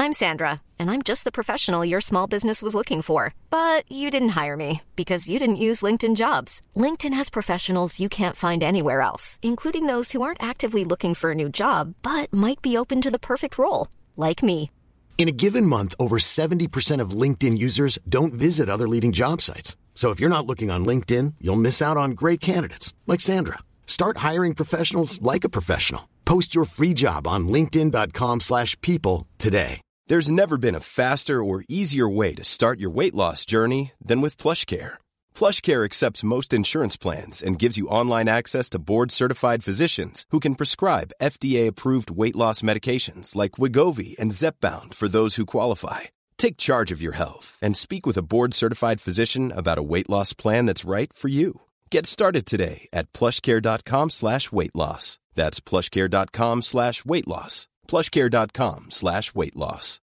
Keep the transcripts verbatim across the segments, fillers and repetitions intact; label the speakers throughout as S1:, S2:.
S1: I'm Sandra, and I'm just the professional your small business was looking for. But you didn't hire me because you didn't use LinkedIn Jobs. LinkedIn has professionals you can't find anywhere else, including those who aren't actively looking for a new job, but might be open to the perfect role, like me.
S2: In a given month, over seventy percent of LinkedIn users don't visit other leading job sites. So if you're not looking on LinkedIn, you'll miss out on great candidates like Sandra. Start hiring professionals like a professional. Post your free job on linkedin dot com slash people today.
S3: There's never been a faster or easier way to start your weight loss journey than with PlushCare. PlushCare accepts most insurance plans and gives you online access to board-certified physicians who can prescribe F D A-approved weight loss medications like Wegovy and Zepbound for those who qualify. Take charge of your health and speak with a board-certified physician about a weight loss plan that's right for you. Get started today at plushcare.com slash weight loss. That's plushcare.com slash weight loss. plushcare.com slash weight loss.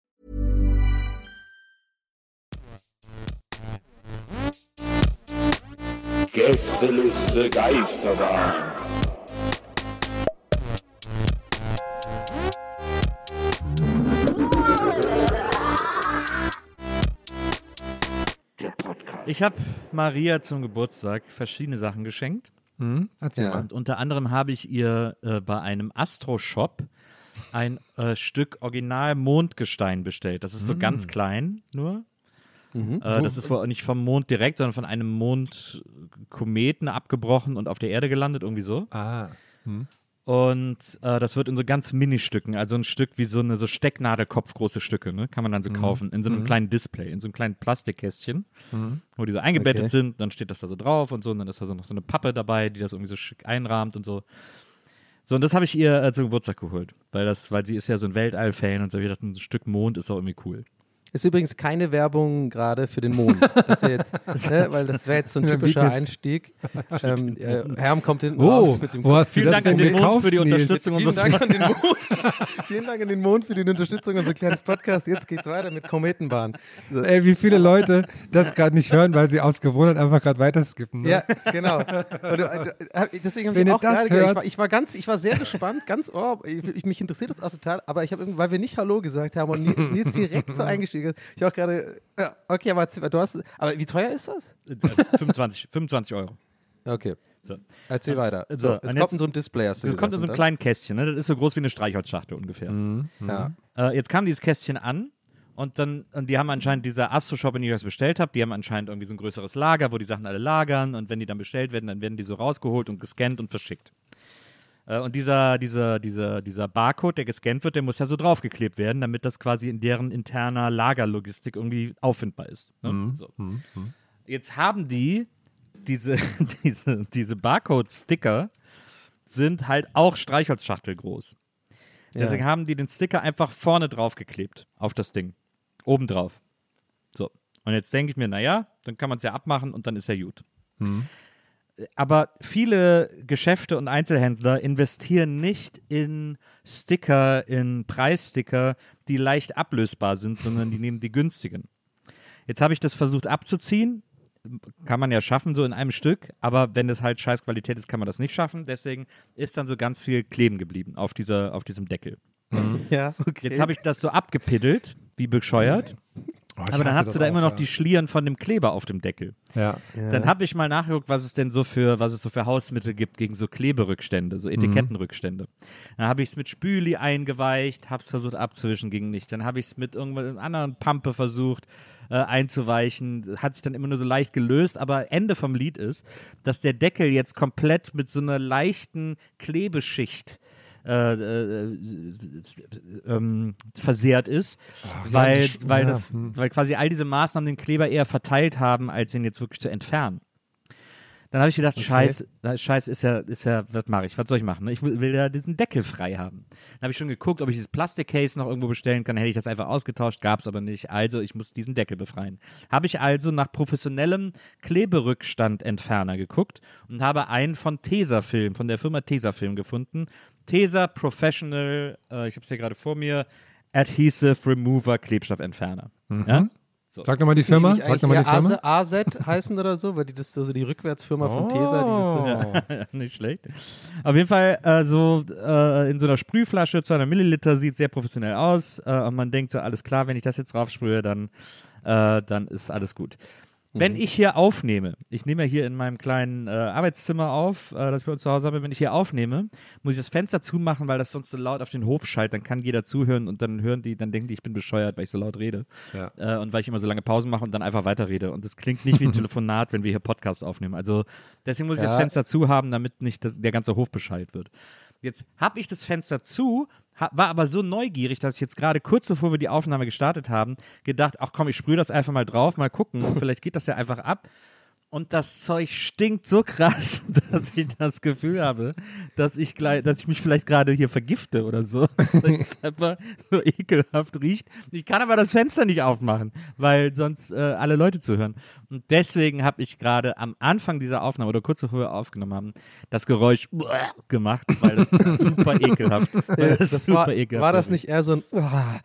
S4: Gästeliste Geisterbahn.
S5: Ich habe Maria zum Geburtstag verschiedene Sachen geschenkt.
S6: Mhm, erzähl
S5: ja.
S6: mal.
S5: Und unter anderem habe ich ihr äh, bei einem Astro-Shop ein äh, Stück Original-Mondgestein bestellt. Das ist so mhm. ganz klein nur. Mhm. Äh, das ist wohl nicht vom Mond direkt, sondern von einem Mondkometen abgebrochen und auf der Erde gelandet, irgendwie so.
S6: Ah. Mhm.
S5: Und äh, das wird in so ganz Mini-Stücken, also ein Stück wie so eine so Stecknadelkopf große Stücke, ne? Kann man dann so mhm. kaufen, in so einem mhm. kleinen Display, in so einem kleinen Plastikkästchen, mhm. wo die so eingebettet okay. sind, dann steht das da so drauf und so, und dann ist da so noch so eine Pappe dabei, die das irgendwie so schick einrahmt und so. So, und das habe ich ihr äh, zum Geburtstag geholt, weil das, weil sie ist ja so ein Weltall-Fan und so, ich dachte, ein Stück Mond ist doch irgendwie cool.
S7: Ist übrigens keine Werbung gerade für den Mond. Das ist ja jetzt, ne, weil das wäre jetzt so ein typischer Einstieg. Ähm, äh, Herm kommt hinten
S6: oh,
S7: raus mit dem
S6: wo hast
S5: Vielen Dank an den Mond für die Unterstützung unseres
S7: Podcasts. Vielen Dank an den Mond für die Unterstützung unseres kleines Podcasts. Jetzt geht's weiter mit Kometenbahn. So.
S6: Ey, wie viele Leute das gerade nicht hören, weil sie aus Gewohnheit einfach gerade weiterskippen. Ne?
S7: Ja, genau. Und, du, deswegen habe ich auch gerade ich war, ich war ganz, ich war sehr gespannt, ganz oh, ich, mich interessiert das auch total, aber ich habe, weil wir nicht Hallo gesagt haben und Nils direkt so eingestiegen ist, ich auch gerade, ja, okay, aber du hast, aber wie teuer ist das?
S5: fünfundzwanzig, fünfundzwanzig Euro.
S7: Okay.
S5: So.
S7: Erzähl
S5: so,
S7: weiter.
S5: So,
S7: so, es kommt
S5: jetzt,
S7: in so ein Display, hast du
S5: Es
S7: gesagt,
S5: kommt in so einem
S7: oder?
S5: kleinen Kästchen, ne? Das ist so groß wie eine Streichholzschachtel ungefähr.
S6: Mhm.
S7: Ja.
S5: Äh, jetzt kam dieses Kästchen an und dann, und die haben anscheinend, dieser Astro-Shop, in dem ich das bestellt habe, die haben anscheinend irgendwie so ein größeres Lager, wo die Sachen alle lagern, und wenn die dann bestellt werden, dann werden die so rausgeholt und gescannt und verschickt. Äh, und dieser, dieser, dieser, dieser Barcode, der gescannt wird, der muss ja so draufgeklebt werden, damit das quasi in deren interner Lagerlogistik irgendwie auffindbar ist. Ne?
S6: Mhm.
S5: So.
S6: Mhm.
S5: Jetzt haben die diese, diese, diese Barcode-Sticker sind halt auch Streichholzschachtel groß. Deswegen ja. haben die den Sticker einfach vorne drauf geklebt auf das Ding. Oben drauf. So. Und jetzt denke ich mir, naja, dann kann man es ja abmachen und dann ist ja gut.
S6: Mhm.
S5: Aber viele Geschäfte und Einzelhändler investieren nicht in Sticker, in Preissticker, die leicht ablösbar sind, sondern die nehmen die günstigen. Jetzt habe ich das versucht abzuziehen. Kann man ja schaffen, so in einem Stück, aber wenn es halt scheiß Qualität ist, kann man das nicht schaffen. Deswegen ist dann so ganz viel kleben geblieben auf, dieser, auf diesem Deckel.
S7: Mhm. Ja, okay.
S5: Jetzt habe ich das so abgepiddelt, wie bescheuert.
S6: Oh,
S5: aber dann hast du da immer noch ja. die Schlieren von dem Kleber auf dem Deckel.
S6: Ja.
S7: Ja.
S5: Dann habe ich mal nachgeguckt, was es denn so für, was es so für Hausmittel gibt gegen so Kleberückstände, so Etikettenrückstände. Mhm. Dann habe ich es mit Spüli eingeweicht, habe es versucht abzuwischen, ging nicht. Dann habe ich es mit irgendeiner anderen Pampe versucht äh, einzuweichen. Hat sich dann immer nur so leicht gelöst, aber Ende vom Lied ist, dass der Deckel jetzt komplett mit so einer leichten Klebeschicht Äh, äh, ähm, versehrt ist,
S6: Ach,
S5: weil,
S6: ja,
S5: weil,
S6: ja.
S5: das, weil quasi all diese Maßnahmen den Kleber eher verteilt haben, als ihn jetzt wirklich zu entfernen. Dann habe ich gedacht, okay. Scheiß, Scheiß ist ja, ist ja, was mache ich, was soll ich machen? Ne? Ich will, will ja diesen Deckel frei haben. Dann habe ich schon geguckt, ob ich dieses Plastikcase noch irgendwo bestellen kann, dann hätte ich das einfach ausgetauscht, gab es aber nicht, also ich muss diesen Deckel befreien. Habe ich also nach professionellem Kleberückstandentferner geguckt und habe einen von Tesafilm, von der Firma Tesafilm gefunden. Tesa Professional, äh, ich habe es hier gerade vor mir, Adhesive Remover Klebstoffentferner. Mhm. Ja? So.
S6: Sag nochmal die Firma.
S7: Die
S6: Sag nochmal die Firma.
S7: A Z heißen oder so, weil die das also die Rückwärtsfirma von
S6: Oh.
S7: Tesa. Die das so,
S5: Ja, nicht schlecht. Auf jeden Fall äh, so äh, in so einer Sprühflasche, zweihundert Milliliter, sieht sehr professionell aus äh, und man denkt so, alles klar, wenn ich das jetzt drauf sprühe, dann, äh, dann ist alles gut. Wenn ich hier aufnehme, ich nehme ja hier in meinem kleinen äh, Arbeitszimmer auf, äh, das ich bei uns zu Hause habe, wenn ich hier aufnehme, muss ich das Fenster zumachen, weil das sonst so laut auf den Hof schallt, dann kann jeder zuhören und dann hören die, dann denken die, ich bin bescheuert, weil ich so laut rede
S6: Ja.
S5: äh, und weil ich immer so lange Pausen mache und dann einfach weiterrede und das klingt nicht wie ein Telefonat, wenn wir hier Podcasts aufnehmen, also deswegen muss ich
S7: Ja.
S5: das Fenster zu haben, damit nicht das, der ganze Hof beschallt wird. Jetzt habe ich das Fenster zu, ha, war aber so neugierig, dass ich jetzt gerade kurz bevor wir die Aufnahme gestartet haben, gedacht, ach komm, ich sprühe das einfach mal drauf, mal gucken, vielleicht geht das ja einfach ab. Und das Zeug stinkt so krass, dass ich das Gefühl habe, dass ich, gleich, dass ich mich vielleicht gerade hier vergifte oder so. Weil es einfach so ekelhaft riecht. Ich kann aber das Fenster nicht aufmachen, weil sonst äh, alle Leute zuhören. Und deswegen habe ich gerade am Anfang dieser Aufnahme oder kurz bevor wir aufgenommen haben, das Geräusch gemacht, weil das ist super ekelhaft. Weil das
S7: das
S5: super
S7: war,
S5: ekelhaft
S7: war das
S5: ist.
S7: nicht eher so ein Uah.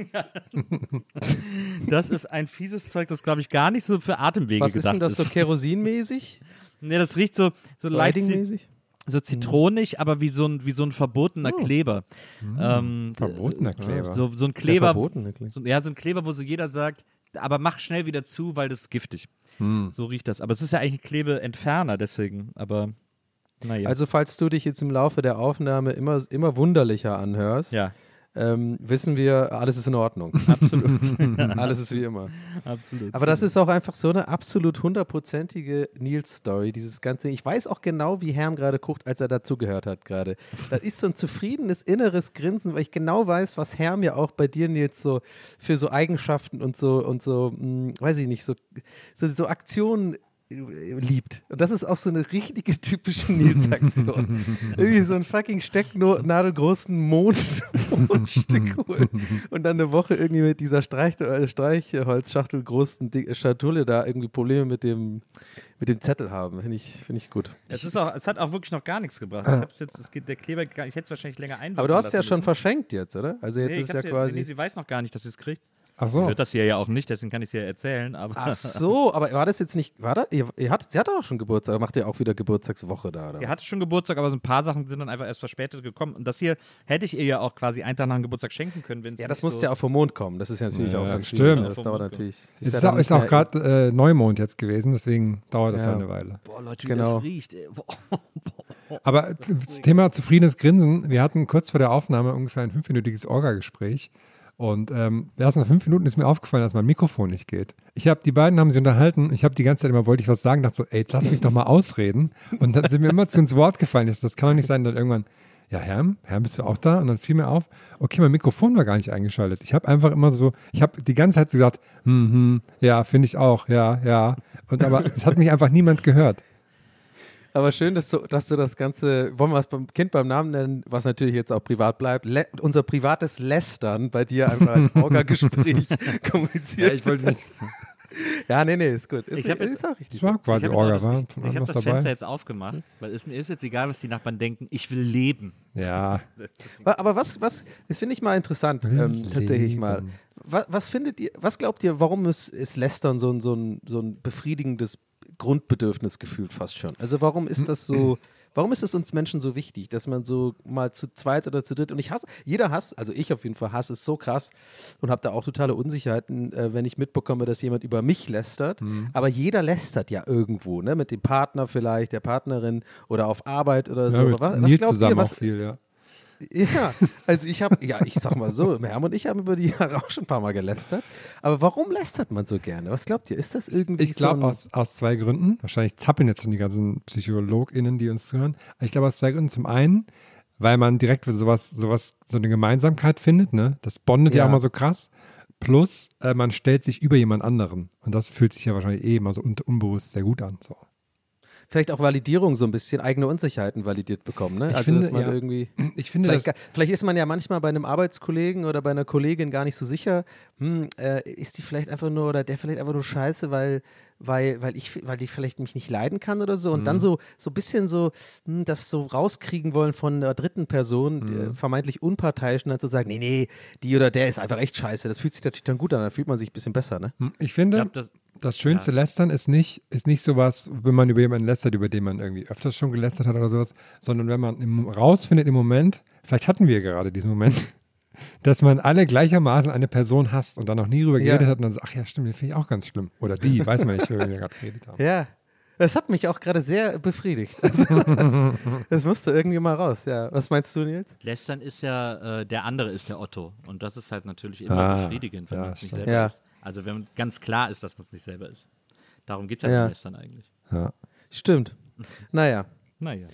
S5: Das ist ein fieses Zeug, das glaube ich gar nicht so für Atemwege
S7: Was ist
S5: gedacht
S7: denn das so kerosinmäßig?
S5: Nee, das riecht so, so leicht zi-
S7: Riding-mäßig?
S5: so zitronig, aber wie so ein, wie so ein verbotener Kleber. Ähm,
S6: Verbotener Kleber.
S5: So, so ein
S7: Der
S5: Kleber,
S7: verbotene Kleber.
S5: so, ja, so ein Kleber, wo so jeder sagt, aber mach schnell wieder zu, weil das ist giftig. So riecht das. Aber es ist ja eigentlich ein Klebeentferner, deswegen. Aber naja.
S7: Also falls du dich jetzt im Laufe der Aufnahme immer, immer wunderlicher anhörst,
S5: ja,
S7: ähm, wissen wir, alles ist in Ordnung.
S5: absolut.
S7: Alles ist wie immer.
S5: absolut.
S7: Aber das ist auch einfach so eine absolut hundertprozentige Nils-Story, dieses ganze. Ich weiß auch genau, wie Herm gerade guckt, als er dazugehört hat gerade. Das ist so ein zufriedenes inneres Grinsen, weil ich genau weiß, was Herm ja auch bei dir, Nils, so für so Eigenschaften und so, und so, mh, weiß ich nicht, so, so, so Aktionen liebt. Und das ist auch so eine richtige typische Nils-Aktion. Irgendwie so ein fucking stecknadelgroßen Mond, Mondstück holen und dann eine Woche irgendwie mit dieser Streich, äh, Streichholzschachtel großen Ding, Schatulle da irgendwie Probleme mit dem, mit dem Zettel haben. Finde ich, find ich gut.
S5: es, ist auch, es hat auch wirklich noch gar nichts gebracht. Ich hab's jetzt, es geht, der Kleber, gar- ich hätte es wahrscheinlich länger einwirken
S7: Aber du hast es ja
S5: lassen
S7: schon
S5: müssen.
S7: verschenkt jetzt, oder? Also jetzt
S5: Nee, ich
S7: ist ja
S5: hab's
S7: quasi.
S5: nee, sie weiß noch gar nicht, dass sie es kriegt.
S6: Ach
S5: Sie
S6: so.
S5: hört das hier ja auch nicht, deswegen kann ich es ihr erzählen. Aber
S7: Ach so, aber war das jetzt nicht, war das, ihr, ihr hattet, sie hatte auch schon Geburtstag, macht ihr auch wieder Geburtstagswoche da, oder?
S5: sie hatte schon Geburtstag, aber so ein paar Sachen sind dann einfach erst verspätet gekommen. Und das hier hätte ich ihr ja auch quasi einen Tag nach dem Geburtstag schenken können, wenn es
S7: Ja, das
S5: nicht
S7: muss
S5: so
S7: ja auch vom Mond kommen. Das ist ja natürlich
S6: Ja,
S7: auch
S6: ja,
S7: dann
S6: stimmt.
S7: schwierig. Das
S5: Vom
S7: dauert
S5: Mond kommen.
S7: natürlich.
S6: Es
S7: ja
S6: ist,
S7: dann
S6: auch,
S7: nicht
S6: ist auch
S7: mehr-
S6: gerade äh, Neumond jetzt gewesen, deswegen dauert das
S7: Ja.
S6: ja eine Weile.
S5: Boah, Leute, wie
S7: Genau.
S5: das riecht. Ey. Boah.
S6: Aber t- Thema zufriedenes Grinsen. Wir hatten kurz vor der Aufnahme ungefähr ein fünfminütiges Orga-Gespräch. Und ähm, erst nach fünf Minuten ist mir aufgefallen, dass mein Mikrofon nicht geht. Ich habe, die beiden haben sich unterhalten. Ich habe die ganze Zeit immer, wollte ich was sagen, dachte so, ey, jetzt lass mich doch mal ausreden. Und dann sind mir immer zu ins Wort gefallen. Das, das kann doch nicht sein. Dann irgendwann, ja, Herm, Herm, bist du auch da? Und dann fiel mir auf, okay, mein Mikrofon war gar nicht eingeschaltet. Ich habe einfach immer so, ich habe die ganze Zeit so gesagt, hm, hm, ja, finde ich auch, ja, ja. Und aber es hat mich einfach niemand gehört.
S7: Aber schön, dass du, dass du das Ganze, wollen wir es beim Kind beim Namen nennen, was natürlich jetzt auch privat bleibt, Le unser privates Lästern bei dir einfach als Orga-Gespräch kommuniziert.
S6: Ja, ich wollte nicht.
S7: Ja, nee, nee, ist gut. Ist,
S5: Ich hab jetzt-
S7: ist auch richtig.
S6: Ich war quasi
S5: Ich habe
S6: Orga,
S5: das,
S6: war
S5: ich,
S6: von
S5: ich
S6: allem
S5: hab
S6: was
S5: das
S6: dabei.
S5: Fenster jetzt aufgemacht, weil es mir ist jetzt egal, was die Nachbarn denken. Ich will leben.
S6: Ja,
S7: Wa- Aber was, was, das finde ich mal interessant, ähm, tatsächlich mal.
S6: Leben.
S7: Was, was findet ihr, was glaubt ihr, warum ist, ist Lästern so ein, so, ein, so ein befriedigendes Grundbedürfnis gefühlt fast schon? Also warum ist das so, warum ist es uns Menschen so wichtig, dass man so mal zu zweit oder zu dritt, und ich hasse, jeder hasst, also ich auf jeden Fall hasse es so krass und habe da auch totale Unsicherheiten, äh, wenn ich mitbekomme, dass jemand über mich lästert, aber jeder lästert ja irgendwo, ne, mit dem Partner vielleicht, der Partnerin oder auf Arbeit oder so.
S6: ja
S7: Aber
S6: mit
S7: was, was
S6: Nils
S7: glaubt
S6: zusammen
S7: ihr, was,
S6: auch viel, ja.
S7: ja, also ich habe, ja, ich sag mal so, Herm und ich haben über die Jahre auch schon ein paar Mal gelästert. Aber warum lästert man so gerne? Was glaubt ihr? Ist das irgendwie
S6: Ich glaube
S7: so ein,
S6: aus, aus zwei Gründen. Wahrscheinlich zappeln jetzt schon die ganzen PsychologInnen, die uns zuhören. Aber ich glaube aus zwei Gründen. Zum einen, weil man direkt sowas, sowas, so eine Gemeinsamkeit findet, ne? Das bondet ja,
S7: Ja.
S6: auch mal so krass. Plus, äh, man stellt sich über jemand anderen. Und das fühlt sich ja wahrscheinlich eh immer so un unbewusst sehr gut an. So.
S7: vielleicht auch Validierung so ein bisschen, eigene Unsicherheiten validiert bekommen, ne?
S6: Ich
S7: also,
S6: finde,
S7: dass man
S6: ja,
S7: irgendwie,
S6: ich finde
S7: vielleicht,
S6: das,
S7: vielleicht ist man ja manchmal bei einem Arbeitskollegen oder bei einer Kollegin gar nicht so sicher, hm, äh, ist die vielleicht einfach nur, oder der vielleicht einfach nur scheiße, weil weil, weil ich, weil die vielleicht mich nicht leiden kann oder so und mhm. dann so so ein bisschen so hm, das so rauskriegen wollen von der dritten Person, mhm. die, vermeintlich unparteiisch, und dann zu sagen, nee, nee, die oder der ist einfach echt scheiße. Das fühlt sich natürlich dann gut an, dann fühlt man sich ein bisschen besser, ne?
S6: Ich finde,
S5: ich glaub, das,
S6: das schönste
S5: ja.
S6: Lästern ist nicht, ist nicht sowas, wenn man über jemanden lästert, über den man irgendwie öfters schon gelästert hat oder sowas, sondern wenn man im, rausfindet im Moment, vielleicht hatten wir gerade diesen Moment, dass man alle gleichermaßen eine Person hasst und dann noch nie drüber geredet
S7: ja.
S6: hat und dann sagt, ach ja, stimmt, den finde ich auch ganz schlimm. Oder die, weiß man nicht, worüber wir gerade geredet haben.
S7: Ja, das hat mich auch gerade sehr befriedigt. Also, das, das musste irgendwie mal raus, ja. Was meinst du, Nils?
S5: Lästern ist ja, äh, der andere ist der Otto. Und das ist halt natürlich immer
S6: ah,
S5: befriedigend, wenn
S6: ja,
S5: man es nicht
S6: stimmt.
S5: selber
S7: ja.
S5: ist. Also wenn ganz klar ist, dass man es nicht selber ist. Darum geht es ja,
S7: ja
S5: beim Lästern eigentlich.
S6: Ja.
S7: Stimmt. Naja.
S5: Naja.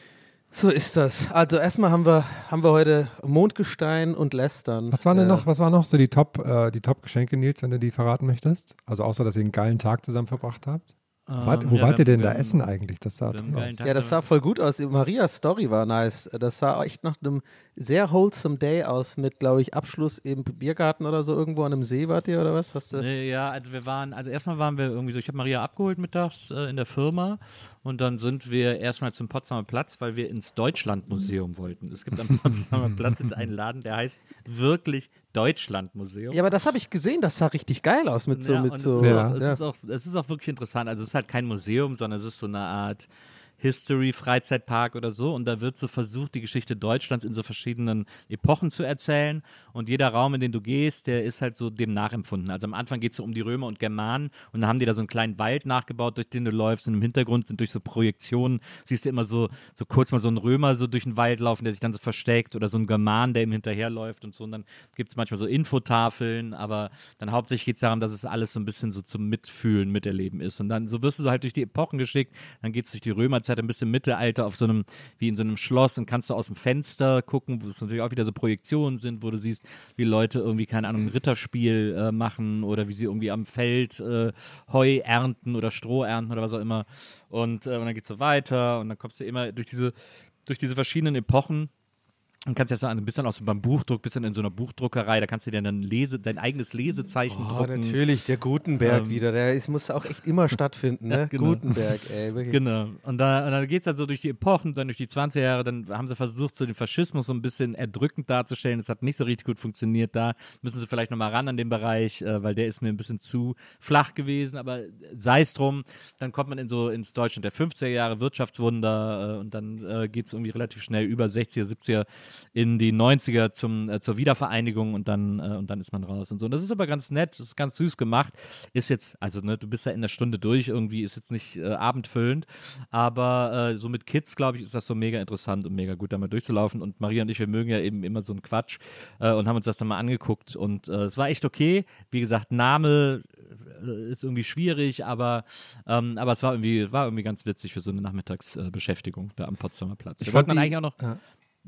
S7: So ist das. Also erstmal haben wir, haben wir heute Mondgestein und Lästern.
S6: Was waren denn
S7: äh,
S6: noch, was waren noch so die Top, äh, die Top-Geschenke, Nils, wenn du die verraten möchtest? Also außer, dass ihr einen geilen Tag zusammen verbracht habt?
S5: Ähm,
S6: Wart, wo
S5: ja,
S6: wart
S5: wir
S6: ihr denn
S5: haben-
S6: da
S5: wir
S6: essen
S5: haben-
S6: eigentlich? Das sah
S5: wir haben
S6: toll
S5: einen geilen
S6: aus.
S5: Tag.
S7: Ja, das sah voll gut aus. Marias Story war nice. Das sah echt nach einem sehr wholesome Day aus mit, glaube ich, Abschluss im Biergarten oder so irgendwo an einem See wart ihr oder was? Hast du?
S5: Nee, ja, also wir waren, also erstmal waren wir irgendwie so, ich habe Maria abgeholt mittags äh, in der Firma und dann sind wir erstmal zum Potsdamer Platz, weil wir ins Deutschlandmuseum wollten. Es gibt am Potsdamer Platz jetzt einen Laden, der heißt wirklich Deutschlandmuseum.
S7: Ja, aber das habe ich gesehen. Das sah richtig geil aus mit so,
S5: Ja,
S7: mit
S5: und
S7: so.
S5: Es, ist
S6: Ja.
S5: auch, es,
S7: ja.
S5: ist auch, es ist auch wirklich interessant. Also es ist halt kein Museum, sondern es ist so eine Art History-Freizeitpark oder so. Und da wird so versucht, die Geschichte Deutschlands in so verschiedenen Epochen zu erzählen. Und jeder Raum, in den du gehst, der ist halt so dem nachempfunden. Also am Anfang geht es so um die Römer und Germanen. Und dann haben die da so einen kleinen Wald nachgebaut, durch den du läufst. Und im Hintergrund sind durch so Projektionen, siehst du immer so, so kurz mal so einen Römer so durch den Wald laufen, der sich dann so versteckt. Oder so einen German, der ihm hinterherläuft und so. Und dann gibt es manchmal so Infotafeln. Aber dann hauptsächlich geht es darum, dass es alles so ein bisschen so zum Mitfühlen, Miterleben ist. Und dann so wirst du so halt durch die Epochen geschickt. Dann geht es durch die Römerzeit ein bisschen Mittelalter auf so einem, wie in so einem Schloss, und kannst du aus dem Fenster gucken, wo es natürlich auch wieder so Projektionen sind, wo du siehst, wie Leute irgendwie, keine Ahnung, ein Ritterspiel äh, machen oder wie sie irgendwie am Feld äh, Heu ernten oder Stroh ernten oder was auch immer. Und, äh, und dann geht's so weiter und dann kommst du immer durch diese, durch diese verschiedenen Epochen. Und kannst jetzt so ein bisschen aus so beim Buchdruck, bisschen in so einer Buchdruckerei, da kannst du dir dann Lese, dein eigenes Lesezeichen
S7: Oh,
S5: drucken.
S7: natürlich, der Gutenberg
S5: Ähm,
S7: wieder. Der ist, muss auch echt immer stattfinden, ne?
S5: Ja, genau.
S7: Gutenberg, ey. Wirklich.
S5: Genau. Und, da, und dann geht es dann so durch die Epochen, dann durch die zwanziger Jahre, dann haben sie versucht, so den Faschismus so ein bisschen erdrückend darzustellen. Das hat nicht so richtig gut funktioniert. Da müssen sie vielleicht nochmal ran an den Bereich, äh, weil der ist mir ein bisschen zu flach gewesen. Aber sei es drum, dann kommt man in so ins Deutschland der fünfziger Jahre, Wirtschaftswunder, äh, und dann äh, geht es irgendwie relativ schnell über sechziger, siebziger in die neunziger zum, äh, zur Wiedervereinigung und dann, äh, und dann ist man raus und so. Und das ist aber ganz nett, das ist ganz süß gemacht. Ist jetzt, also ne, du bist ja in der Stunde durch, irgendwie ist jetzt nicht äh, abendfüllend, aber äh, so mit Kids, glaube ich, ist das so mega interessant und mega gut, da mal durchzulaufen. Und Maria und ich, wir mögen ja eben immer so einen Quatsch äh, und haben uns das dann mal angeguckt und äh, es war echt okay. Wie gesagt, Name äh, ist irgendwie schwierig, aber, ähm, aber es war irgendwie, war irgendwie ganz witzig für so eine Nachmittagsbeschäftigung äh, da am Potsdamer Platz.
S6: Ich
S5: Wir
S6: fand
S5: wollten dann
S6: die-
S5: eigentlich auch noch
S6: ja.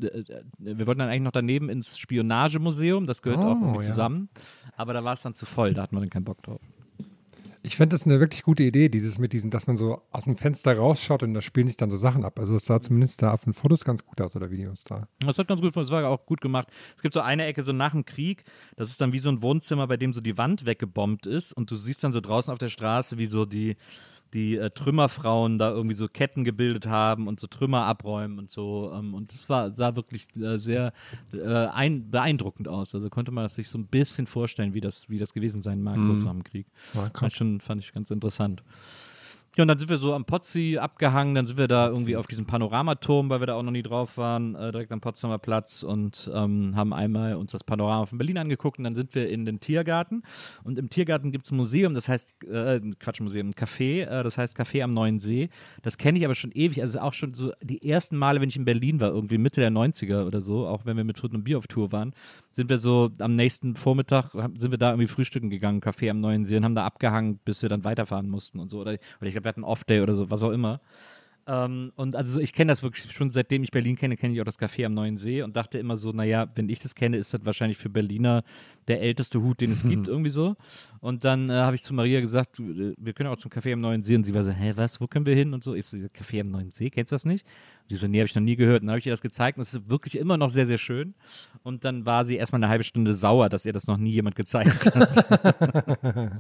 S5: wir wollten dann eigentlich noch daneben ins Spionagemuseum, das gehört
S6: Oh,
S5: auch irgendwie
S6: ja.
S5: zusammen, aber da war es dann zu voll, da hatten wir dann keinen Bock drauf.
S6: Ich fände das eine wirklich gute Idee, dieses mit diesen, dass man so aus dem Fenster rausschaut und da spielen sich dann so Sachen ab. Also es sah zumindest da auf den Fotos ganz gut aus oder Videos da.
S5: Das hat ganz gut, das war auch gut gemacht. Es gibt so eine Ecke so nach dem Krieg, das ist dann wie so ein Wohnzimmer, bei dem so die Wand weggebombt ist und du siehst dann so draußen auf der Straße, wie so die die äh, Trümmerfrauen da irgendwie so Ketten gebildet haben und so Trümmer abräumen und so. Ähm, und das war, sah wirklich äh, sehr äh, ein, beeindruckend aus. Also konnte man sich so ein bisschen vorstellen, wie das, wie das gewesen sein mag, kurz nach dem Krieg.
S6: Ja,
S5: fand, ich schon, fand ich ganz interessant. Ja, und dann sind wir so am Pozzi abgehangen, dann sind wir da irgendwie auf diesem Panoramaturm, weil wir da auch noch nie drauf waren, äh, direkt am Potsdamer Platz und ähm, haben einmal uns das Panorama von Berlin angeguckt und dann sind wir in den Tiergarten und im Tiergarten gibt es ein Museum, das heißt, äh, Quatsch, Museum, ein Café, äh, das heißt Café am Neuen See. Das kenne ich aber schon ewig, also auch schon so die ersten Male, wenn ich in Berlin war, irgendwie Mitte der neunziger oder so, auch wenn wir mit Frit und Bier auf Tour waren, sind wir so am nächsten Vormittag, sind wir da irgendwie frühstücken gegangen, Café am Neuen See und haben da abgehangen, bis wir dann weiterfahren mussten und so. Oder, oder ich glaube, wir hatten Off-Day oder so, was auch immer. Ähm, und also ich kenne das wirklich schon, seitdem ich Berlin kenne, kenne ich auch das Café am Neuen See und dachte immer so, naja, wenn ich das kenne, ist das wahrscheinlich für Berliner der älteste Hut, den es gibt, irgendwie so. Und dann äh, habe ich zu Maria gesagt, wir können auch zum Café am Neuen See. Und sie war so, hä, was, wo können wir hin? Und so, ich so, Café am Neuen See, kennst du das nicht? Und sie so, nee, habe ich noch nie gehört. Und dann habe ich ihr das gezeigt und es ist wirklich immer noch sehr, sehr schön. Und dann war sie erstmal eine halbe Stunde sauer, dass ihr das noch nie jemand gezeigt hat.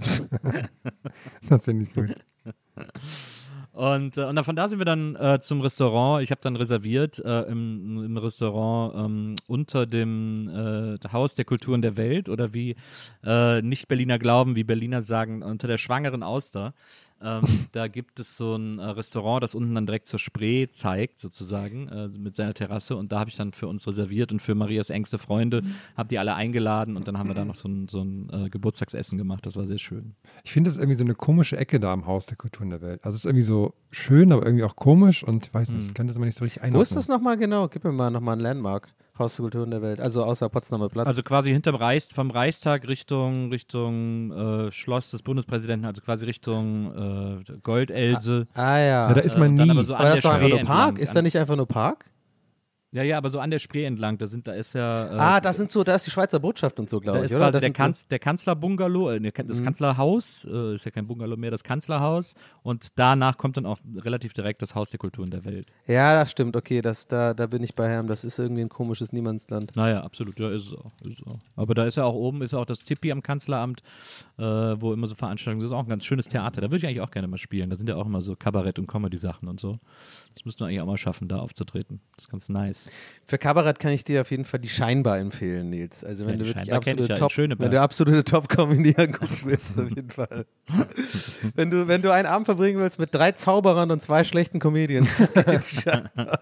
S6: Das finde ich gut.
S5: Und, äh, und dann von da sind wir dann äh, zum Restaurant. Ich habe dann reserviert äh, im, im Restaurant ähm, unter dem äh, Haus der Kulturen der Welt oder wie äh, Nicht-Berliner glauben, wie Berliner sagen, unter der Schwangeren Auster. Ähm, da gibt es so ein äh, Restaurant, das unten dann direkt zur Spree zeigt, sozusagen, äh, mit seiner Terrasse. Und da habe ich dann für uns reserviert und für Marias engste Freunde, habe die alle eingeladen und dann haben wir da noch so ein, so ein äh, Geburtstagsessen gemacht. Das war sehr schön.
S6: Ich finde, das ist irgendwie so eine komische Ecke da am Haus der Kulturen der Welt. Also es ist irgendwie so schön, aber irgendwie auch komisch und ich weiß nicht, ich kann das immer nicht so richtig einordnen.
S7: Wo ist das nochmal genau? Gib mir mal nochmal ein Landmark. Haus der Kulturen der Welt, also außer Potsdamer Platz.
S5: Also quasi hinterm Reich, vom Reichstag Richtung, Richtung äh, Schloss des Bundespräsidenten, also quasi Richtung äh, Goldelse.
S7: Ah, ah ja.
S6: ja. Da ist man
S5: äh,
S6: nie.
S5: Aber so
S7: aber das ist doch einfach nur Park?
S5: Entlang.
S7: Ist da nicht einfach nur Park?
S5: Ja, ja, aber so an der Spree entlang, da sind, da ist ja. Äh,
S7: ah, das sind so, da ist die Schweizer Botschaft und so, glaube
S5: da
S7: ich.
S5: ist
S7: oder?
S5: quasi
S7: Das
S5: der,
S7: sind
S5: Kanz,
S7: so
S5: der Kanzlerbungalow, äh, das
S7: Mhm.
S5: Kanzlerhaus, äh, ist ja kein Bungalow mehr, das Kanzlerhaus. Und danach kommt dann auch relativ direkt das Haus der Kulturen der Welt.
S7: Ja, das stimmt, okay, das, da, da bin ich bei Herrn. Das ist irgendwie ein komisches Niemandsland.
S5: Naja, absolut, ja, ist es auch. Ist es auch. Aber da ist ja auch oben, ist ja auch das Tipi am Kanzleramt, äh, wo immer so Veranstaltungen sind. Das ist auch ein ganz schönes Theater. Da würde ich eigentlich auch gerne mal spielen. Da sind ja auch immer so Kabarett- und Comedy-Sachen und so. Das müssten wir eigentlich auch mal schaffen, da aufzutreten. Das ist ganz nice.
S7: Für Kabarett kann ich dir auf jeden Fall die Scheinbar empfehlen, Nils. Also wenn
S5: Ja,
S7: du
S5: die
S7: wirklich
S5: Scheinbar kenn ich
S7: absolute
S5: ja in
S7: Top,
S5: Schöneberg.
S7: wenn du absolute Top-Comedy angucken willst, auf jeden Fall. wenn, du, wenn du einen Abend verbringen willst mit drei Zauberern und zwei schlechten Comedians, die Scheinbar.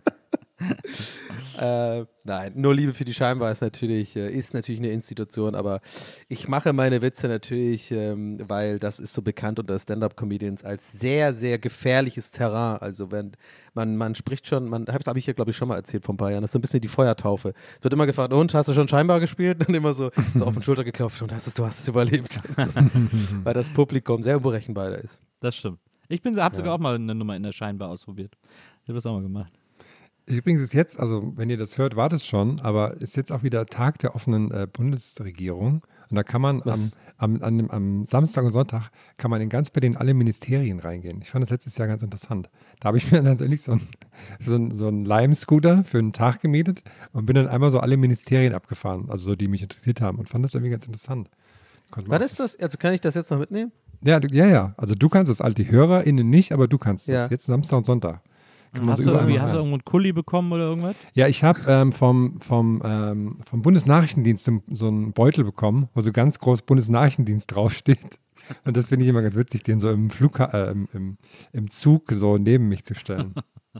S7: äh, nein, nur Liebe für die Scheinbar ist natürlich, äh, ist natürlich eine Institution, aber ich mache meine Witze natürlich, ähm, weil das ist so bekannt unter Stand-Up-Comedians als sehr, sehr gefährliches Terrain. Also wenn man, man spricht schon, man habe hab ich hier glaube ich schon mal erzählt vor ein paar Jahren, das ist so ein bisschen die Feuertaufe. Es wird immer gefragt, und, hast du schon Scheinbar gespielt? Und immer so, so auf den Schulter geklopft und hast es, du hast es überlebt. Weil das Publikum sehr unberechenbar ist.
S5: Das stimmt. Ich bin, habe sogar
S7: Ja.
S5: auch mal eine Nummer in der Scheinbar ausprobiert. Ich habe das auch mal gemacht.
S6: Übrigens ist jetzt, also wenn ihr das hört, war das schon, aber ist jetzt auch wieder Tag der offenen äh, Bundesregierung. Und da kann man am, am, an dem, am Samstag und Sonntag kann man in ganz Berlin alle Ministerien reingehen. Ich fand das letztes Jahr ganz interessant. Da habe ich mir tatsächlich so einen so ein, so ein Lime-Scooter für einen Tag gemietet und bin dann einmal so alle Ministerien abgefahren, also so, die mich interessiert haben und fand das irgendwie ganz interessant.
S7: Was ist das? Also kann ich das jetzt noch mitnehmen?
S6: Ja, du, ja, ja. Also du kannst das, all die HörerInnen nicht, aber du kannst das.
S7: Ja.
S6: Jetzt Samstag und Sonntag. Kann man
S5: Hast
S6: so
S5: du,
S6: überall
S5: irgendwie,
S6: mal
S5: hast du
S6: rein.
S5: irgendwo einen Kulli bekommen oder irgendwas?
S6: Ja, ich habe ähm, vom, vom, ähm, vom Bundesnachrichtendienst so, so einen Beutel bekommen, wo so ganz groß Bundesnachrichtendienst draufsteht. Und das finde ich immer ganz witzig, den so im Flug, äh, im, im, im Zug so neben mich zu stellen.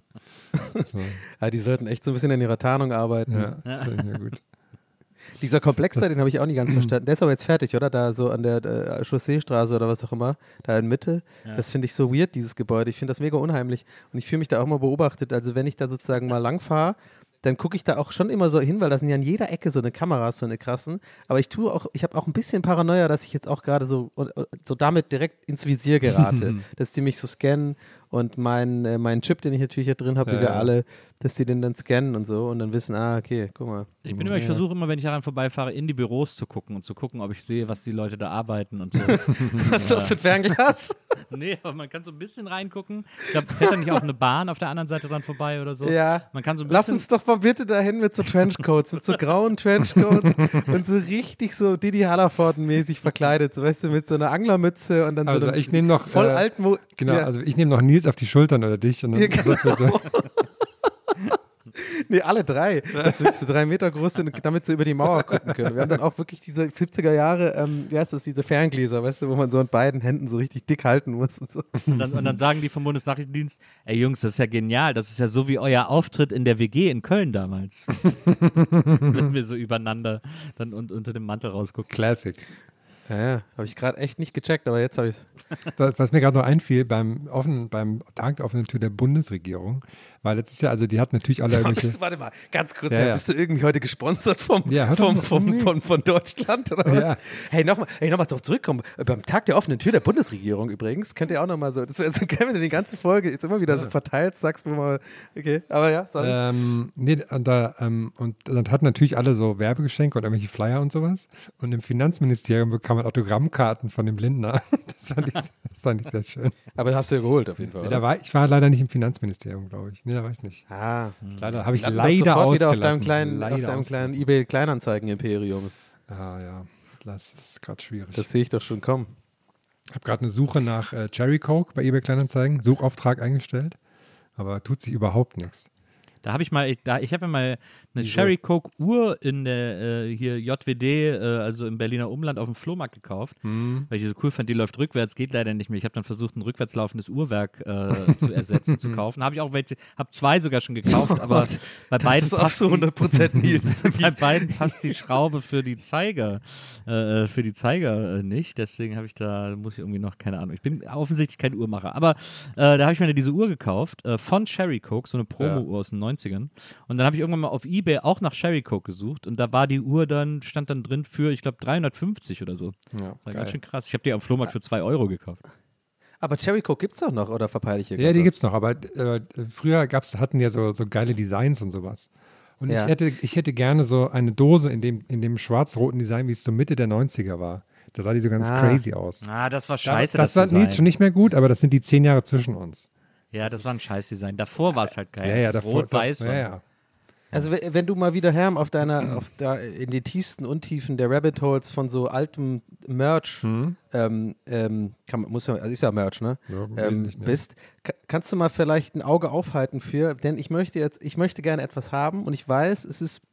S6: So.
S7: Ja, die sollten echt so ein bisschen an ihrer Tarnung arbeiten.
S6: Ja, das finde ich ja gut.
S7: Dieser Komplex da, den habe ich auch nicht ganz verstanden. Der ist aber jetzt fertig, oder? Da so an der äh, Chausseestraße oder was auch immer, da in Mitte.
S5: Ja.
S7: Das finde ich so weird, dieses Gebäude. Ich finde das mega unheimlich. Und ich fühle mich da auch mal beobachtet. Also wenn ich da sozusagen mal lang fahre, dann gucke ich da auch schon immer so hin, weil da sind ja an jeder Ecke so eine Kameras, so eine krassen. Aber ich tue auch, ich habe auch ein bisschen Paranoia, dass ich jetzt auch gerade so, so damit direkt ins Visier gerate. Dass die mich so scannen und mein, äh, mein Chip, den ich natürlich hier drin habe,
S6: Ja,
S7: wie wir
S6: ja.
S7: alle, dass die den dann scannen und so und dann wissen, ah, okay, guck mal.
S5: Ich bin immer, ich versuche immer, wenn ich daran vorbeifahre, in die Büros zu gucken und zu gucken, ob ich sehe, was die Leute da arbeiten und so.
S7: Hast du aus dem Fernglas?
S5: Nee, aber man kann so ein bisschen reingucken. Ich glaube, fährt da nicht auch eine Bahn auf der anderen Seite dran vorbei oder so?
S7: Ja.
S5: Man kann so ein
S7: Lass
S5: bisschen.
S7: uns doch mal bitte dahin mit so Trenchcoats, mit so grauen Trenchcoats und so richtig so Didi Hallervorden-mäßig verkleidet, so, weißt du, mit so einer Anglermütze und dann
S6: Also
S7: so einem
S6: ich nehme noch
S7: voll
S6: äh,
S7: alten Mo
S6: Genau,
S7: ja.
S6: also ich nehme noch Nils auf die Schultern oder dich und dann
S7: Ja, genau.
S6: das wird so,
S7: Nee, alle drei. Dass wir wirklich so drei Meter groß sind und damit so über die Mauer gucken können. Wir haben dann auch wirklich diese siebziger Jahre, ähm, wie heißt das, diese Ferngläser, weißt du, wo man so an beiden Händen so richtig dick halten muss und so.
S5: Und dann, und dann sagen die vom Bundesnachrichtendienst, ey Jungs, das ist ja genial, das ist ja so wie euer Auftritt in der W G in Köln damals. Wenn wir so übereinander dann und, unter dem Mantel rausgucken.
S6: Classic.
S7: Ja, ja. Habe ich gerade echt nicht gecheckt, aber jetzt habe ich es.
S6: Was mir gerade noch einfiel, beim, offen, beim Tag der offenen Tür der Bundesregierung, weil letztes Jahr, also die hat natürlich alle irgendwelche...
S7: Bist, warte mal, ganz kurz,
S6: ja,
S7: ja,
S6: ja.
S7: bist du irgendwie heute gesponsert vom,
S6: ja,
S7: vom,
S6: vom,
S7: vom, vom, von Deutschland oder was?
S6: Ja.
S7: Hey, nochmal hey, noch zurückkommen. Beim Tag der offenen Tür der Bundesregierung übrigens, könnt ihr auch nochmal so, das wäre so geil, wenn du die ganze Folge jetzt immer wieder so verteilst, sagst du mal, okay, aber ja, sorry.
S6: Ähm, nee, und, da, ähm, und dann hatten natürlich alle so Werbegeschenke und irgendwelche Flyer und sowas. Und im Finanzministerium bekam man Autogrammkarten von dem Lindner. Das fand ich, das fand ich sehr schön.
S7: Aber hast du ja geholt auf jeden Fall,
S6: Nee,
S7: oder?
S6: da war, ich war leider nicht im Finanzministerium, glaube ich. Nee, da war ich nicht.
S7: Ah.
S6: Das leider, habe ich
S7: Landen
S6: leider
S7: sofort
S6: ausgelassen.
S7: wieder auf deinem kleinen,
S6: leider
S7: auf deinem
S6: ausgelassen.
S7: kleinen eBay-Kleinanzeigen-Imperium.
S6: Ah ja, das ist gerade schwierig.
S7: Das sehe ich doch schon kommen.
S6: Ich habe gerade eine Suche nach äh, Cherry Coke bei eBay Kleinanzeigen, Suchauftrag eingestellt, aber tut sich überhaupt nichts.
S5: Da habe ich mal, ich, da, ich habe ja mal eine Cherry Coke Uhr in der äh, hier J W D, äh, also im Berliner Umland auf dem Flohmarkt gekauft,
S6: hm.
S5: weil ich die so cool fand, die läuft rückwärts, geht leider nicht mehr. Ich habe dann versucht, ein rückwärts laufendes Uhrwerk äh, zu ersetzen, zu kaufen. Habe ich auch welche, habe zwei sogar schon gekauft, aber bei
S7: das
S5: beiden
S7: ist auch
S5: passt
S7: so
S5: die,
S7: hundert Prozent Nils.
S5: bei beiden passt die Schraube für die Zeiger, äh, für die Zeiger äh, nicht. Deswegen habe ich da, muss ich irgendwie noch, keine Ahnung. Ich bin offensichtlich kein Uhrmacher, aber äh, da habe ich mir diese Uhr gekauft, äh, von Cherry Coke, so eine Promo-Uhr aus den neunzigern. Und dann habe ich irgendwann mal auf eBay auch nach Cherry Coke gesucht und da war die Uhr dann, stand dann drin für, ich glaube, dreihundertfünfzig oder so.
S6: Ja,
S5: war ganz schön krass. Ich habe die am Flohmarkt für zwei Euro gekauft.
S7: Aber Cherry Coke gibt es doch noch, oder verpeile ich hier?
S6: Ja, die gibt es noch, aber äh, früher gab's, hatten die ja so, so geile Designs und sowas. Und
S7: Ja.
S6: ich, hätte, ich hätte gerne so eine Dose in dem, in dem schwarz-roten Design, wie es zur Mitte der neunziger war. Da sah die so ganz
S7: Ah.
S6: crazy aus.
S5: Ah, das war
S6: Da-
S5: scheiße,
S6: das
S5: das,
S6: war
S5: Design.
S6: Nils schon nicht mehr gut, aber das sind die zehn Jahre zwischen uns.
S5: Ja, das war ein Scheißdesign. Davor war es halt geil.
S6: Ja, ja,
S5: als es
S6: davor,
S5: Rot-Weiß
S6: da,
S5: war.
S6: ja, ja.
S7: Also w- wenn du mal wieder, Herm, auf deiner, auf da, in die tiefsten Untiefen der Rabbit Holes von so altem Merch,
S6: Mhm.
S7: ähm, ähm, kann man, muss ja, also ist ja Merch, ne?
S6: Ja,
S7: ähm,
S6: wesentlich, ne?
S7: bist, ka- kannst du mal vielleicht ein Auge aufhalten für, denn ich möchte jetzt, ich möchte gerne etwas haben und ich weiß, es ist,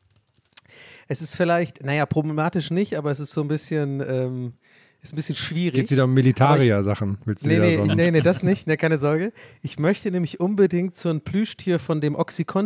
S7: es ist vielleicht, naja, problematisch nicht, aber es ist so ein bisschen, ähm, ist ein bisschen schwierig.
S6: Geht es wieder um Militaria-Sachen? Willst du
S7: Nee,
S6: wieder
S7: nee,
S6: so ein-
S7: nee, nee, das nicht, ne, keine Sorge. Ich möchte nämlich unbedingt so ein Plüschtier von dem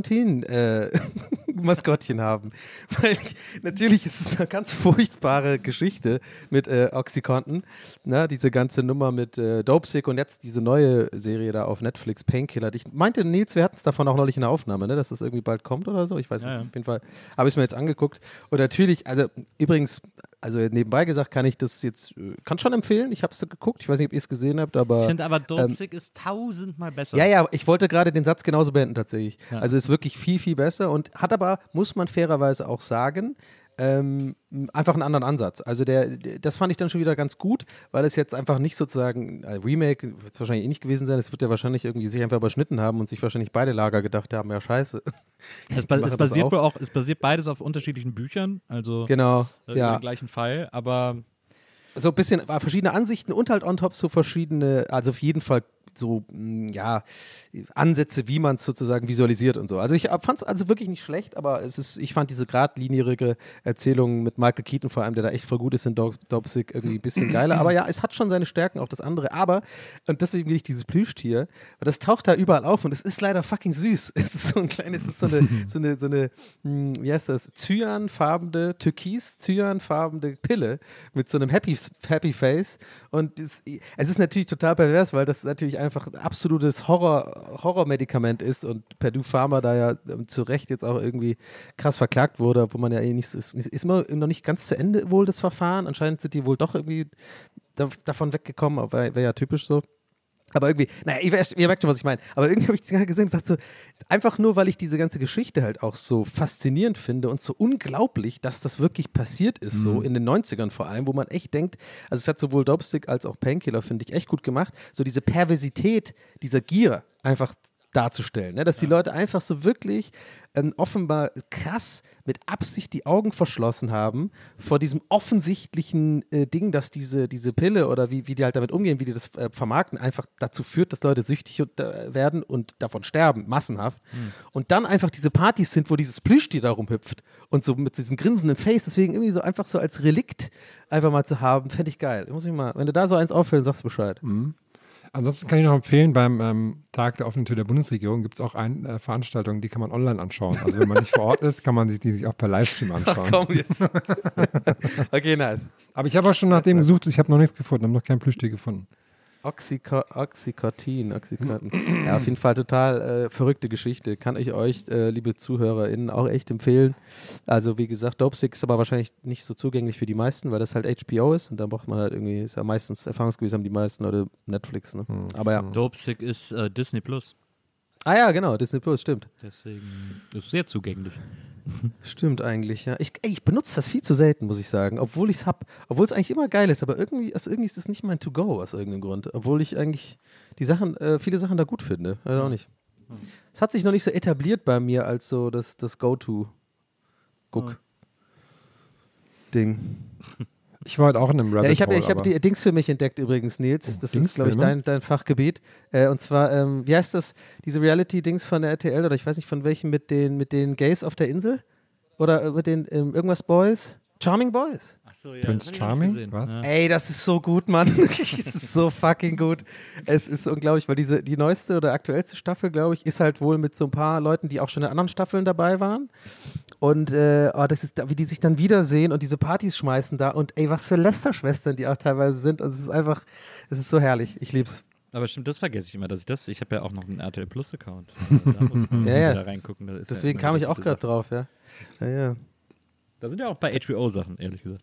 S7: Oxycontin-Maskottchen haben. Weil ich, natürlich ist es eine ganz furchtbare Geschichte mit äh, Oxycontin. Na, diese ganze Nummer mit äh, Dopesick und jetzt diese neue Serie da auf Netflix, Painkiller. Ich meinte, Nils, wir hatten es davon auch neulich in der Aufnahme, ne, dass das irgendwie bald kommt oder so. Ich weiß nicht,
S5: Ja, ja.
S7: auf jeden Fall habe ich es mir jetzt angeguckt. Und natürlich, also übrigens, also nebenbei gesagt, kann ich das jetzt, äh, kann schon empfehlen. Ich habe es geguckt. Ich weiß nicht, ob ihr es gesehen habt, aber.
S5: Ich finde aber Dopesick ist tausendmal besser.
S7: Ja, ja, ich wollte gerade den Satz genauso beenden tatsächlich.
S5: Ja.
S7: Also ist wirklich viel, viel besser und hat aber, muss man fairerweise auch sagen, ähm, einfach einen anderen Ansatz. Also der, der, das fand ich dann schon wieder ganz gut, weil es jetzt einfach nicht sozusagen, äh, Remake wird es wahrscheinlich eh nicht gewesen sein, es wird ja wahrscheinlich irgendwie sich einfach überschnitten haben und sich wahrscheinlich beide Lager gedacht haben, ja scheiße.
S5: Es, ba
S7: Ich mache
S5: es,
S7: das
S5: basiert
S7: auch.
S5: wohl auch, es basiert beides auf unterschiedlichen Büchern, also
S7: Genau,
S5: äh, über
S7: ja.
S5: den gleichen Fall, aber
S7: So ein bisschen äh, verschiedene Ansichten und halt on top so verschiedene, also auf jeden Fall so, mh, ja, Ansätze, wie man es sozusagen visualisiert und so. Also ich fand es also wirklich nicht schlecht, aber es ist, ich fand diese geradlinierige Erzählung mit Michael Keaton vor allem, der da echt voll gut ist in Dopesick, irgendwie ein bisschen geiler. Aber ja, es hat schon seine Stärken, auch das andere. Aber, und deswegen will ich dieses Plüschtier, weil das taucht da überall auf und es ist leider fucking süß. Es ist so ein kleines, es ist so eine, so eine, so eine, mh, wie heißt das, cyanfarbene, türkis-cyanfarbene Pille mit so einem Happy, Happy Face. Und es, es ist natürlich total pervers, weil das natürlich einfach ein absolutes Horror, Horrormedikament ist und Purdue Pharma da ja ähm, zu Recht jetzt auch irgendwie krass verklagt wurde, wo man ja eh nicht so ist. Ist immer noch nicht ganz zu Ende wohl das Verfahren. Anscheinend sind die wohl doch irgendwie da, davon weggekommen, aber wäre ja typisch so. Aber irgendwie, naja, ihr, ihr merkt schon, was ich meine. Aber irgendwie habe ich das gerade gesehen und gesagt so, einfach nur, weil ich diese ganze Geschichte halt auch so faszinierend finde und so unglaublich, dass das wirklich passiert ist, mhm. so in den neunzigern vor allem, wo man echt denkt, also es hat sowohl Dopesick als auch Painkiller, finde ich, echt gut gemacht, so diese Perversität dieser Gier einfach darzustellen, ne? Dass die Leute einfach so wirklich ähm, offenbar krass mit Absicht die Augen verschlossen haben vor diesem offensichtlichen äh, Ding, dass diese, diese Pille oder wie, wie die halt damit umgehen, wie die das äh, vermarkten, einfach dazu führt, dass Leute süchtig und, äh, werden und davon sterben, massenhaft. Mhm. Und dann einfach diese Partys sind, wo dieses Plüschtier da rumhüpft und so mit diesem grinsenden Face, deswegen irgendwie so einfach so als Relikt einfach mal zu haben, fände ich geil. Muss ich mal, wenn du da so eins auffällt, sagst du Bescheid.
S6: Mhm. Ansonsten kann ich noch empfehlen, beim ähm, Tag der offenen Tür der Bundesregierung gibt es auch eine äh, Veranstaltung, die kann man online anschauen. Also wenn man nicht vor Ort ist, kann man sich die sich auch per Livestream anschauen.
S7: Ach, komm jetzt. Okay, nice.
S6: Aber ich habe auch schon nach dem gesucht, ich habe noch nichts gefunden, habe noch kein Plüschtier gefunden.
S7: Oxyco- Oxycontin, Oxycontin. Ja, auf jeden Fall total äh, verrückte Geschichte. Kann ich euch, äh, liebe ZuhörerInnen, auch echt empfehlen. Also wie gesagt, Dopesick ist aber wahrscheinlich nicht so zugänglich für die meisten, weil das halt H B O ist und da braucht man halt irgendwie, ist ja meistens, erfahrungsgemäß haben die meisten Leute Netflix, ne?
S6: Hm.
S7: Aber ja.
S5: Dopesick ist äh, Disney Plus.
S7: Ah ja, genau, Disney Plus, stimmt.
S5: Deswegen ist es sehr zugänglich.
S7: Stimmt eigentlich, ja. Ich, ey, ich benutze das viel zu selten, muss ich sagen, obwohl ich es habe, obwohl es eigentlich immer geil ist, aber irgendwie, also irgendwie ist es nicht mein To-Go aus irgendeinem Grund, obwohl ich eigentlich die Sachen, äh, viele Sachen da gut finde, also auch nicht. Es hat sich noch nicht so etabliert bei mir als so das, das Go-To-Guck-Ding.
S6: Ich war heute auch in einem Rabbit
S7: Ja, ich habe
S6: Hole,
S7: ich hab
S6: aber-
S7: die Dings für mich entdeckt übrigens, Nils. Das ist, glaube ich,
S6: Dingsfilme?
S7: dein, dein Fachgebiet. Äh, und zwar, ähm, wie heißt das, diese Reality-Dings von der R T L oder ich weiß nicht von welchen, mit den, mit den Gays auf der Insel? Oder äh, mit den ähm, irgendwas Boys? Charming Boys?
S5: Achso, ja.
S6: Prince Charming? Was?
S5: Ja.
S7: Ey, das ist so gut, Mann. Es ist so fucking gut. Es ist unglaublich, weil diese, die neueste oder aktuellste Staffel, glaube ich, ist halt wohl mit so ein paar Leuten, die auch schon in anderen Staffeln dabei waren. Und äh, oh, das ist, wie die sich dann wiedersehen und diese Partys schmeißen da. Und ey, was für Lester-Schwestern die auch teilweise sind. Und es ist einfach, es ist so herrlich. Ich lieb's.
S5: Aber stimmt, das vergesse ich immer, dass ich das, ich habe ja auch noch einen R T L Plus Account. Da muss man
S7: Ja, ja.
S5: wieder reingucken. Da ist ja
S7: Deswegen
S5: immer
S7: kam
S5: eine
S7: ich auch
S5: gute
S7: gerade
S5: Sache.
S7: drauf, ja. Ja, ja.
S5: Da sind ja auch bei H B O Sachen, ehrlich gesagt.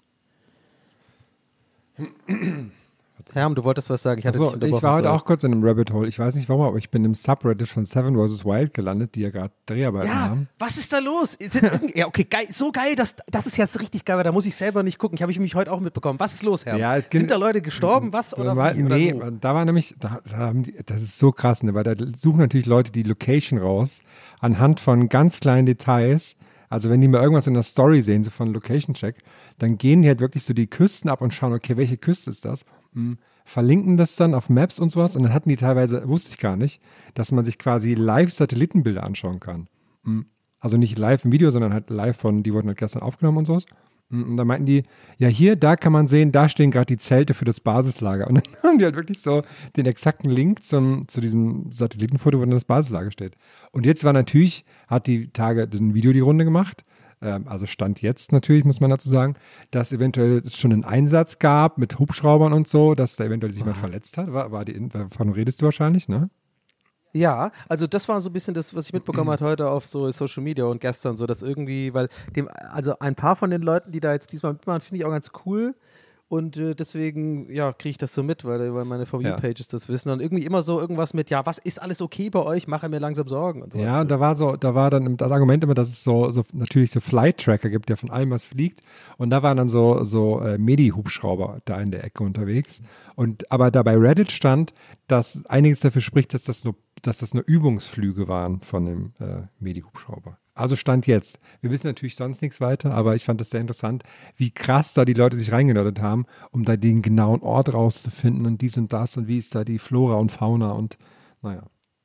S7: Herm, du wolltest was sagen. Ich hatte
S6: Achso,
S7: dich unterbrochen.
S6: ich war heute
S7: sorry.
S6: auch kurz in einem Rabbit Hole. Ich weiß nicht warum, aber ich bin im Subreddit von Seven versus. Wild gelandet, die ja gerade Dreharbeiten
S7: Ja,
S6: haben.
S7: was ist da los? Sind irgend- ja, okay, geil, so geil, das, das ist jetzt richtig geil, weil da muss ich selber nicht gucken. Ich habe ich mich heute auch mitbekommen. Was ist los, Herr?
S6: Ja, es gibt-
S7: Sind da Leute gestorben, was? Oder,
S6: Da war,
S7: wie, oder
S6: nee,
S7: wo?
S6: da war nämlich, da, da haben die, das ist so krass, ne, weil da suchen natürlich Leute die Location raus, anhand von ganz kleinen Details. Also wenn die mal irgendwas in der Story sehen, so von Location Check, dann gehen die halt wirklich so die Küsten ab und schauen, okay, welche Küste ist das? Hm, verlinken das dann auf Maps und sowas und dann hatten die teilweise, wusste ich gar nicht, dass man sich quasi live Satellitenbilder anschauen kann. Hm, also nicht live im Video, sondern halt live von, die wurden halt gestern aufgenommen und sowas. Und da meinten die, ja hier, da kann man sehen, da stehen gerade die Zelte für das Basislager. Und dann haben die halt wirklich so den exakten Link zum, zu diesem Satellitenfoto, wo dann das Basislager steht. Und jetzt war natürlich, hat die Tage ein Video die Runde gemacht, ähm, also Stand jetzt natürlich, muss man dazu sagen, dass eventuell es schon einen Einsatz gab mit Hubschraubern und so, dass da eventuell sich jemand verletzt hat. War, war die, davon redest du wahrscheinlich, ne?
S7: Ja, also das war so ein bisschen das, was ich mitbekommen habe heute auf so Social Media und gestern so, dass irgendwie, weil dem, also ein paar von den Leuten, die da jetzt diesmal mitmachen, finde ich auch ganz cool und äh, deswegen, ja, kriege ich das so mit, weil, weil meine For You-Pages das wissen und irgendwie immer so irgendwas mit, ja, was ist alles okay bei euch, mache mir langsam Sorgen und so.
S6: Ja, und da war so, da war dann das Argument immer, dass es so, so natürlich so Flight-Tracker gibt, der von allem was fliegt. Und da waren dann so, so äh, Medi-Hubschrauber da in der Ecke unterwegs. Und aber da bei Reddit stand, dass einiges dafür spricht, dass das nur, dass das nur Übungsflüge waren von dem äh, Medi-Hubschrauber. Also Stand jetzt. Wir wissen natürlich sonst nichts weiter, aber ich fand das sehr interessant, wie krass da die Leute sich reingenördet haben, um da den genauen Ort rauszufinden und dies und das und wie ist da die Flora und Fauna und naja.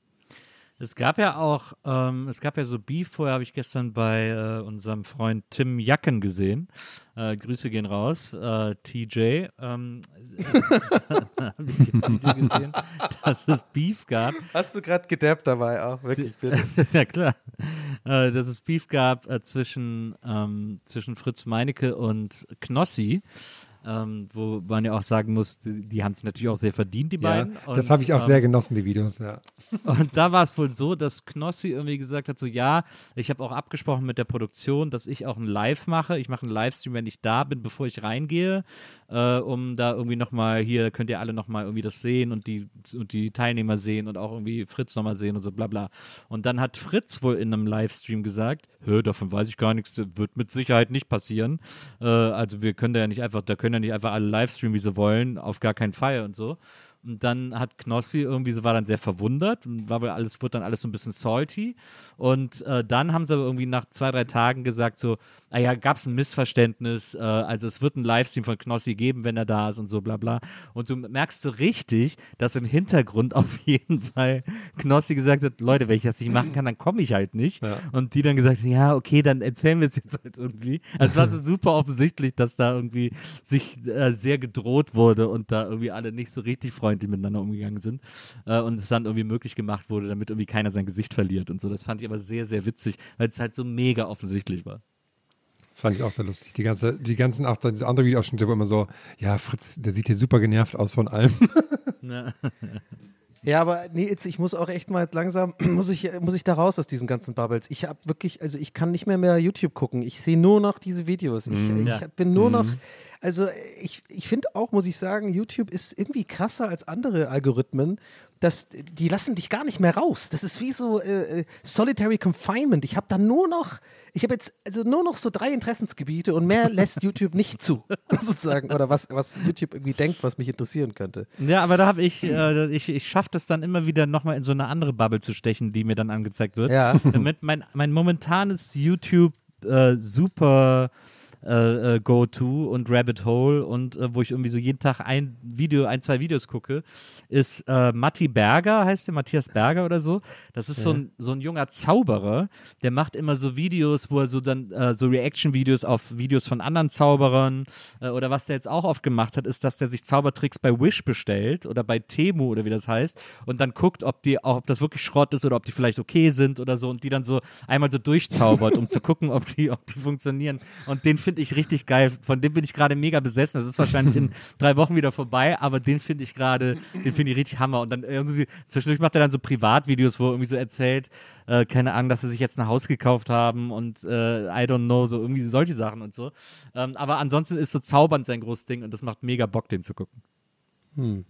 S5: Es gab ja auch, ähm, es gab ja so Beef, vorher habe ich gestern bei äh, unserem Freund Tim Jacken gesehen. Äh, Grüße gehen raus, äh, T J. Ähm, habe ich im Video gesehen, dass es Beef gab.
S7: Hast du gerade gedappt dabei auch, wirklich, bitte.
S5: Ja, klar. Äh, dass es Beef gab äh, zwischen, ähm, zwischen Fritz Meinecke und Knossi. Ähm, wo man ja auch sagen muss, die, die haben es natürlich auch sehr verdient, die
S6: Ja,
S5: beiden.
S6: das
S5: Und,
S6: habe ich auch
S5: ähm,
S6: sehr genossen, die Videos, ja.
S5: Und da war es wohl so, dass Knossi irgendwie gesagt hat, so ja, ich habe auch abgesprochen mit der Produktion, dass ich auch ein Live mache. Ich mache einen Livestream, wenn ich da bin, bevor ich reingehe, äh, um da irgendwie nochmal, hier könnt ihr alle nochmal irgendwie das sehen und die, und die Teilnehmer sehen und auch irgendwie Fritz nochmal sehen und so bla bla. Und dann hat Fritz wohl in einem Livestream gesagt, hör, davon weiß ich gar nichts, das wird mit Sicherheit nicht passieren. Äh, also wir können da ja nicht einfach, da können ja nicht einfach alle Livestreamen, wie sie wollen, auf gar keinen Fall und so. Und dann hat Knossi irgendwie so, war dann sehr verwundert und war wohl alles, wurde dann alles so ein bisschen salty. Und äh, dann haben sie aber irgendwie nach zwei, drei Tagen gesagt so, ah ja, gab es ein Missverständnis, äh, also es wird einen Livestream von Knossi geben, wenn er da ist und so bla bla. Und du merkst so richtig, dass im Hintergrund auf jeden Fall Knossi gesagt hat, Leute, wenn ich das nicht machen kann, dann komme ich halt nicht.
S6: Ja.
S5: Und die dann gesagt haben, ja, okay, dann erzählen wir es jetzt halt irgendwie. Also es war so super offensichtlich, dass da irgendwie sich äh, sehr gedroht wurde und da irgendwie alle nicht so richtig freundlich unfreundlich miteinander umgegangen sind äh, und es dann irgendwie möglich gemacht wurde, damit irgendwie keiner sein Gesicht verliert und so. Das fand ich aber sehr, sehr witzig, weil es halt so mega offensichtlich war.
S6: Das fand ich auch sehr lustig. Die, ganze, die ganzen, auch diese andere Videoausschnitte, wo immer so, ja, Fritz, der sieht hier super genervt aus von allem.
S7: Ja, aber nee, jetzt, ich muss auch echt mal langsam, muss ich, muss ich da raus aus diesen ganzen Bubbles. Ich habe wirklich, also ich kann nicht mehr mehr YouTube gucken. Ich sehe nur noch diese Videos. Ich,
S6: Mhm.
S7: ich
S5: Ja.
S7: bin nur
S6: Mhm.
S7: noch, also ich, ich finde auch, muss ich sagen, YouTube ist irgendwie krasser als andere Algorithmen. Das, die lassen dich gar nicht mehr raus. Das ist wie so äh, Solitary Confinement. Ich habe da nur noch, ich habe jetzt also nur noch so drei Interessensgebiete und mehr lässt YouTube nicht zu, sozusagen. Oder was, was YouTube irgendwie denkt, was mich interessieren könnte.
S5: Ja, aber da habe ich, äh, ich, ich schaffe das dann immer wieder nochmal in so eine andere Bubble zu stechen, die mir dann angezeigt wird.
S7: Ja.
S5: Damit mein, mein momentanes YouTube äh, super äh, äh, Go-To und Rabbit Hole und äh, wo ich irgendwie so jeden Tag ein Video, ein, zwei Videos gucke, ist äh, Matti Berger, heißt der, Matthias Berger oder so. Das ist so, ein, so ein junger Zauberer, der macht immer so Videos, wo er so dann äh, so Reaction-Videos auf Videos von anderen Zauberern äh, oder was der jetzt auch oft gemacht hat, ist, dass der sich Zaubertricks bei Wish bestellt oder bei Temu oder wie das heißt und dann guckt, ob die, ob das wirklich Schrott ist oder ob die vielleicht okay sind oder so und die dann so einmal so durchzaubert, um zu gucken, ob die, ob die funktionieren. Und den finde ich richtig geil. Von dem bin ich gerade mega besessen. Das ist wahrscheinlich in drei Wochen wieder vorbei, aber den finde ich gerade, den finde ich richtig Hammer. Und dann irgendwie, zwischendurch macht er dann so Privatvideos, wo er irgendwie so erzählt, äh, keine Ahnung, dass sie sich jetzt ein Haus gekauft haben und äh, I don't know, so irgendwie solche Sachen und so. Ähm, aber ansonsten ist so Zaubern sein großes Ding und das macht mega Bock, den zu gucken.
S7: Hm.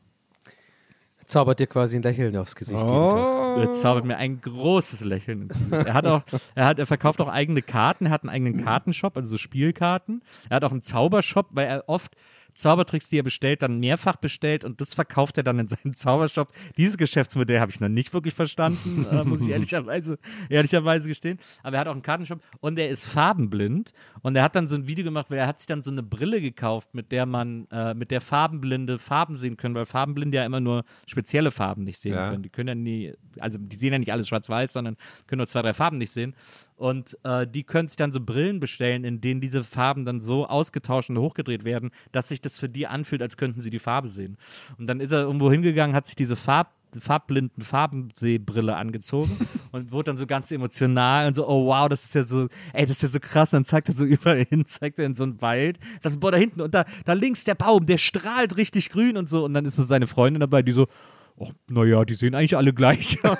S7: Zaubert dir quasi ein Lächeln aufs Gesicht.
S6: Oh.
S5: Er zaubert mir ein großes Lächeln ins Gesicht. Er hat auch, er hat, er verkauft auch eigene Karten, er hat einen eigenen Kartenshop, also so Spielkarten. Er hat auch einen Zaubershop, weil er oft Zaubertricks, die er bestellt, dann mehrfach bestellt und das verkauft er dann in seinem Zaubershop. Dieses Geschäftsmodell habe ich noch nicht wirklich verstanden, äh, muss ich ehrlicherweise, ehrlicherweise gestehen. Aber er hat auch einen Kartenshop und er ist farbenblind und er hat dann so ein Video gemacht, weil er hat sich dann so eine Brille gekauft, mit der man, äh, mit der Farbenblinde Farben sehen können, weil Farbenblinde ja immer nur spezielle Farben nicht sehen
S6: Ja.
S5: können. Die können ja nie, also die sehen ja nicht alles schwarz-weiß, sondern können nur zwei, drei Farben nicht sehen. Und äh, die können sich dann so Brillen bestellen, in denen diese Farben dann so ausgetauscht und hochgedreht werden, dass sich das für die anfühlt, als könnten sie die Farbe sehen. Und dann ist er irgendwo hingegangen, hat sich diese Farb farbblinden Farbensehbrille angezogen und wurde dann so ganz emotional und so, oh wow, das ist ja so, ey, das ist ja so krass. Dann zeigt er so überall hin, zeigt er in so einen Wald, sagt so, boah, da hinten und da, da links der Baum, der strahlt richtig grün und so. Und dann ist so seine Freundin dabei, die so, oh, naja, die sehen eigentlich alle gleich aus.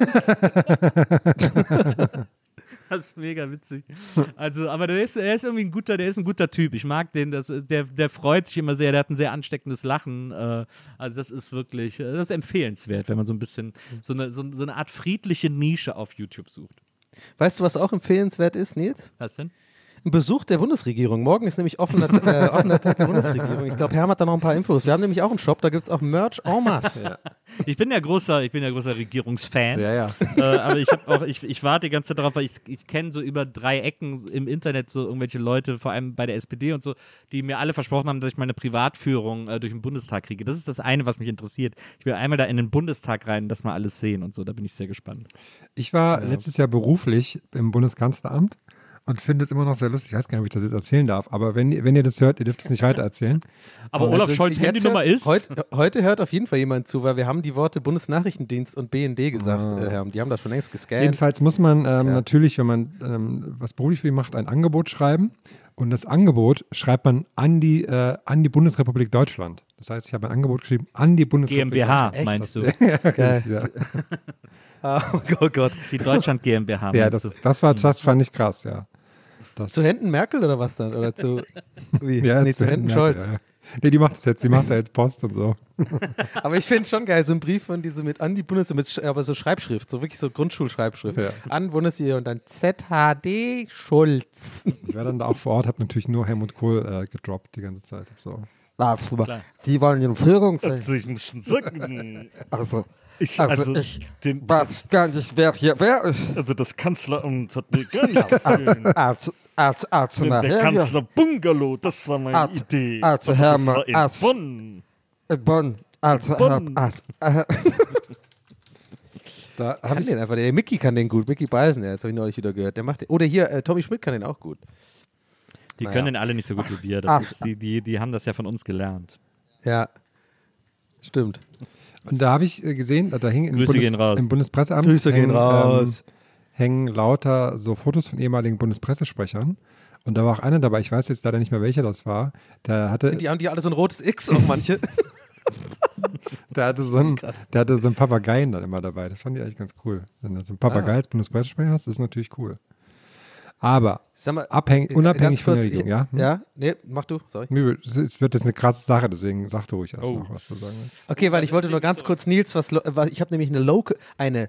S5: Das ist mega witzig. Also, aber der ist, er ist irgendwie ein guter, der ist ein guter Typ. Ich mag den, das, der, der freut sich immer sehr, der hat ein sehr ansteckendes Lachen. Äh, also das ist wirklich, das ist empfehlenswert, wenn man so ein bisschen, so eine, so, so eine Art friedliche Nische auf YouTube sucht.
S7: Weißt du, was auch empfehlenswert ist, Nils?
S5: Was denn?
S7: Ein Besuch der Bundesregierung. Morgen ist nämlich offener, äh, offener Tag der Bundesregierung. Ich glaube, Herm hat da noch ein paar Infos. Wir haben nämlich auch einen Shop, da gibt es auch Merch en masse.
S6: Ja.
S5: Ich bin ja großer, ich bin ja großer Regierungsfan.
S6: Ja, ja.
S5: Äh, aber ich habe auch, ich, ich warte die ganze Zeit darauf, weil ich, ich kenne so über drei Ecken im Internet so irgendwelche Leute, vor allem bei der S P D und so, die mir alle versprochen haben, dass ich meine Privatführung äh, durch den Bundestag kriege. Das ist das eine, was mich interessiert. Ich will einmal da in den Bundestag rein, das mal alles sehen und so. Da bin ich sehr gespannt.
S6: Ich war ja. letztes Jahr beruflich im Bundeskanzleramt und finde es immer noch sehr lustig. Ich weiß gar nicht, ob ich das jetzt erzählen darf, aber wenn, wenn ihr das hört, ihr dürft es nicht weiter erzählen.
S5: Aber Olaf Scholz' Handynummer ist?
S7: Heute, heute hört auf jeden Fall jemand zu, weil wir haben die Worte Bundesnachrichtendienst und B N D gesagt,
S6: Ah.
S7: äh, Herm. Die haben das schon längst gescannt.
S6: Jedenfalls muss man ähm,
S7: Ja.
S6: natürlich, wenn man ähm, was beruflich für macht, ein Angebot schreiben. Und das Angebot schreibt man an die, äh, an die Bundesrepublik Deutschland. Das heißt, ich habe ein Angebot geschrieben an die Bundesrepublik
S5: GmbH,
S6: Deutschland.
S5: meinst du?
S6: Ja,
S7: Geil.
S6: ja.
S7: Ah, oh Gott.
S5: Die Deutschland GmbH,
S6: ja,
S5: meinst
S6: das,
S5: du?
S6: das, war, das fand ich krass, ja. Das,
S7: Zu Händen Merkel oder was dann? Oder zu, wie?
S6: ja,
S7: nee, zu Händen
S6: Merkel,
S7: Scholz.
S6: Ja. Nee, die macht das jetzt, die macht da jetzt Post und so.
S7: Aber ich finde es schon geil, so ein Brief von die so mit an die Bundes, mit, Sch- aber so Schreibschrift, so wirklich so Grundschulschreibschrift.
S6: Ja.
S7: An Bundesregierung und dann Z H D Schulz.
S6: Ich war dann da auch vor Ort, habe natürlich nur Helmut Kohl äh, gedroppt die ganze Zeit. So.
S7: Na,
S5: Klar.
S7: die wollen in Führung sein.
S8: Also ich muss schon sagen,
S7: Also,
S8: ich,
S7: Also
S8: also,
S7: ich
S8: den,
S7: weiß gar nicht, wer hier wer ist.
S8: also das Kanzleramt hat mir gar nicht gefallen.
S7: Also, also, also,
S8: Denn der
S7: nachher
S8: Kanzler Bungalow, das war meine
S7: Also-
S8: Idee.
S7: also,
S8: Aber
S7: Herr
S8: das
S7: Ma-
S8: war in
S7: also-
S8: Bonn.
S7: in Bonn. Also,
S8: Bonn.
S7: Herr- also, äh,
S6: Da
S7: kann
S6: habe ich
S7: den einfach, der Mickey kann den gut, Mickey Beisen, jetzt habe ich neulich wieder gehört. Der macht den, oder hier, äh, Tommy Schmidt kann den auch gut.
S5: Die
S7: Naja.
S5: können den alle nicht so gut wie wir. Das
S7: Ach.
S5: ist, die, die, die haben das ja von uns gelernt.
S7: Ja, stimmt.
S6: Und da habe ich äh, gesehen, da hing im,
S5: Grüße
S6: Bundes,
S5: gehen raus.
S6: im Bundespresseamt
S7: Grüße
S6: hängen,
S7: gehen raus.
S6: Ähm, hängen lauter so Fotos von ehemaligen Bundespressesprechern. Und da war auch einer dabei, ich weiß jetzt leider nicht mehr, welcher das war. Der hatte,
S7: Sind die, haben die alle so ein rotes X, auch manche?
S6: der, hatte so einen, der hatte so einen Papageien dann immer dabei. Das fand ich eigentlich ganz cool. Wenn du so einen Papagei
S7: Ah.
S6: als Bundespressesprecher hast, ist natürlich cool. Aber
S7: Sag mal,
S6: abhängig, unabhängig
S7: ganz
S6: von der
S7: kurz,
S6: Regierung,
S7: ich,
S6: ja? Hm?
S7: Ja, nee, mach du, sorry.
S6: Nö, Es es wird jetzt eine krasse Sache, deswegen sag du ruhig erst
S5: Oh.
S6: noch, was du sagen willst.
S7: Okay, weil ich wollte nur ganz kurz, Nils, was, lo- was ich habe nämlich eine, Loca eine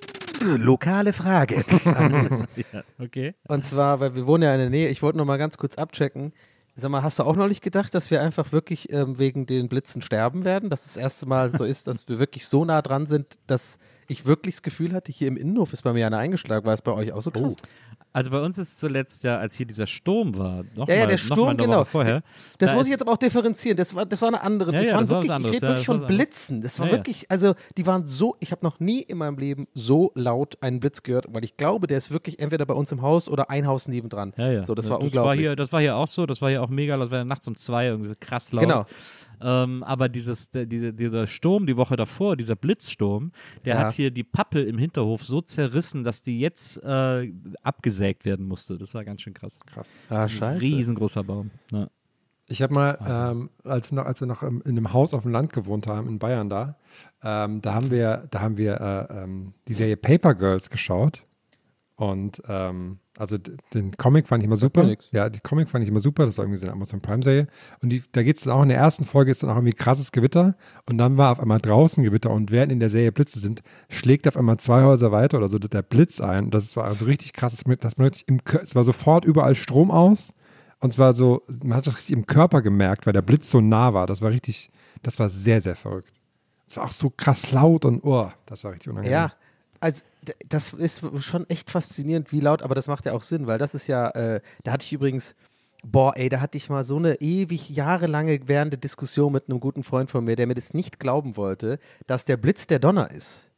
S7: lokale Frage an Nils.
S5: Ja, okay.
S7: Und zwar, weil wir wohnen ja in der Nähe, ich wollte noch mal ganz kurz abchecken. Sag mal, hast du auch neulich gedacht, dass wir einfach wirklich ähm, wegen den Blitzen sterben werden? Dass es das erste Mal so ist, dass wir wirklich so nah dran sind, dass ich wirklich das Gefühl hatte, hier im Innenhof ist bei mir einer eingeschlagen. War es bei euch auch so krass?
S5: Also bei uns ist zuletzt ja, als hier dieser Sturm war, noch
S7: Ja, ja,
S5: mal,
S7: der
S5: noch
S7: Sturm,
S5: mal eine
S7: genau.
S5: Woche vorher.
S7: Das
S5: da
S7: muss ich
S5: ist-
S7: jetzt aber auch differenzieren. Das war, das war eine andere.
S5: Ja,
S7: das
S5: ja,
S7: waren
S5: das war was
S7: wirklich,
S5: anderes.
S7: ich rede
S5: Ja,
S7: wirklich
S5: das war
S7: von
S5: was anderes.
S7: Blitzen. Das war
S5: Ja, ja.
S7: wirklich, also die waren so, ich habe noch nie in meinem Leben so laut einen Blitz gehört, weil ich glaube, der ist wirklich entweder bei uns im Haus oder ein Haus nebendran.
S5: Ja, ja.
S7: So, das
S5: Ja,
S7: war
S5: das
S7: unglaublich.
S5: War hier, das war hier auch so, das war hier auch mega, das war nachts um zwei irgendwie so krass laut.
S7: Genau.
S5: Ähm, aber dieses, der, diese, dieser Sturm die Woche davor, dieser Blitzsturm, der
S7: Ja.
S5: hat hier die Pappel im Hinterhof so zerrissen, dass die jetzt äh, abgesägt werden musste. Das war ganz schön krass.
S6: Krass.
S7: Ah,
S5: Ein riesengroßer Baum. Ja.
S6: Ich habe mal, ähm, als, noch, als wir noch im, in einem Haus auf dem Land gewohnt haben, in Bayern da, ähm, da haben wir, da haben wir äh, ähm, die Serie Paper Girls geschaut. Und ähm, also d- den Comic fand ich immer super.
S7: mir nix.
S6: Ja, die Comic fand ich immer super. Das war irgendwie so eine Amazon Prime-Serie. Und die, da geht es dann auch in der ersten Folge ist dann auch irgendwie krasses Gewitter. Und dann war auf einmal draußen Gewitter. Und während in der Serie Blitze sind, schlägt auf einmal zwei Häuser weiter oder so der Blitz ein. Und das war also richtig krass. Das, das man wirklich im, Kör- es war sofort überall Strom aus. Und zwar so, man hat das richtig im Körper gemerkt, weil der Blitz so nah war. Das war richtig, das war sehr, sehr verrückt. Es war auch so krass laut und oh, das war richtig unangenehm.
S7: Ja, also d- das ist schon echt faszinierend, wie laut, aber das macht ja auch Sinn, weil das ist ja, äh, da hatte ich übrigens, boah, ey, da hatte ich mal so eine ewig jahrelange währende Diskussion mit einem guten Freund von mir, der mir das nicht glauben wollte, dass der Blitz der Donner ist.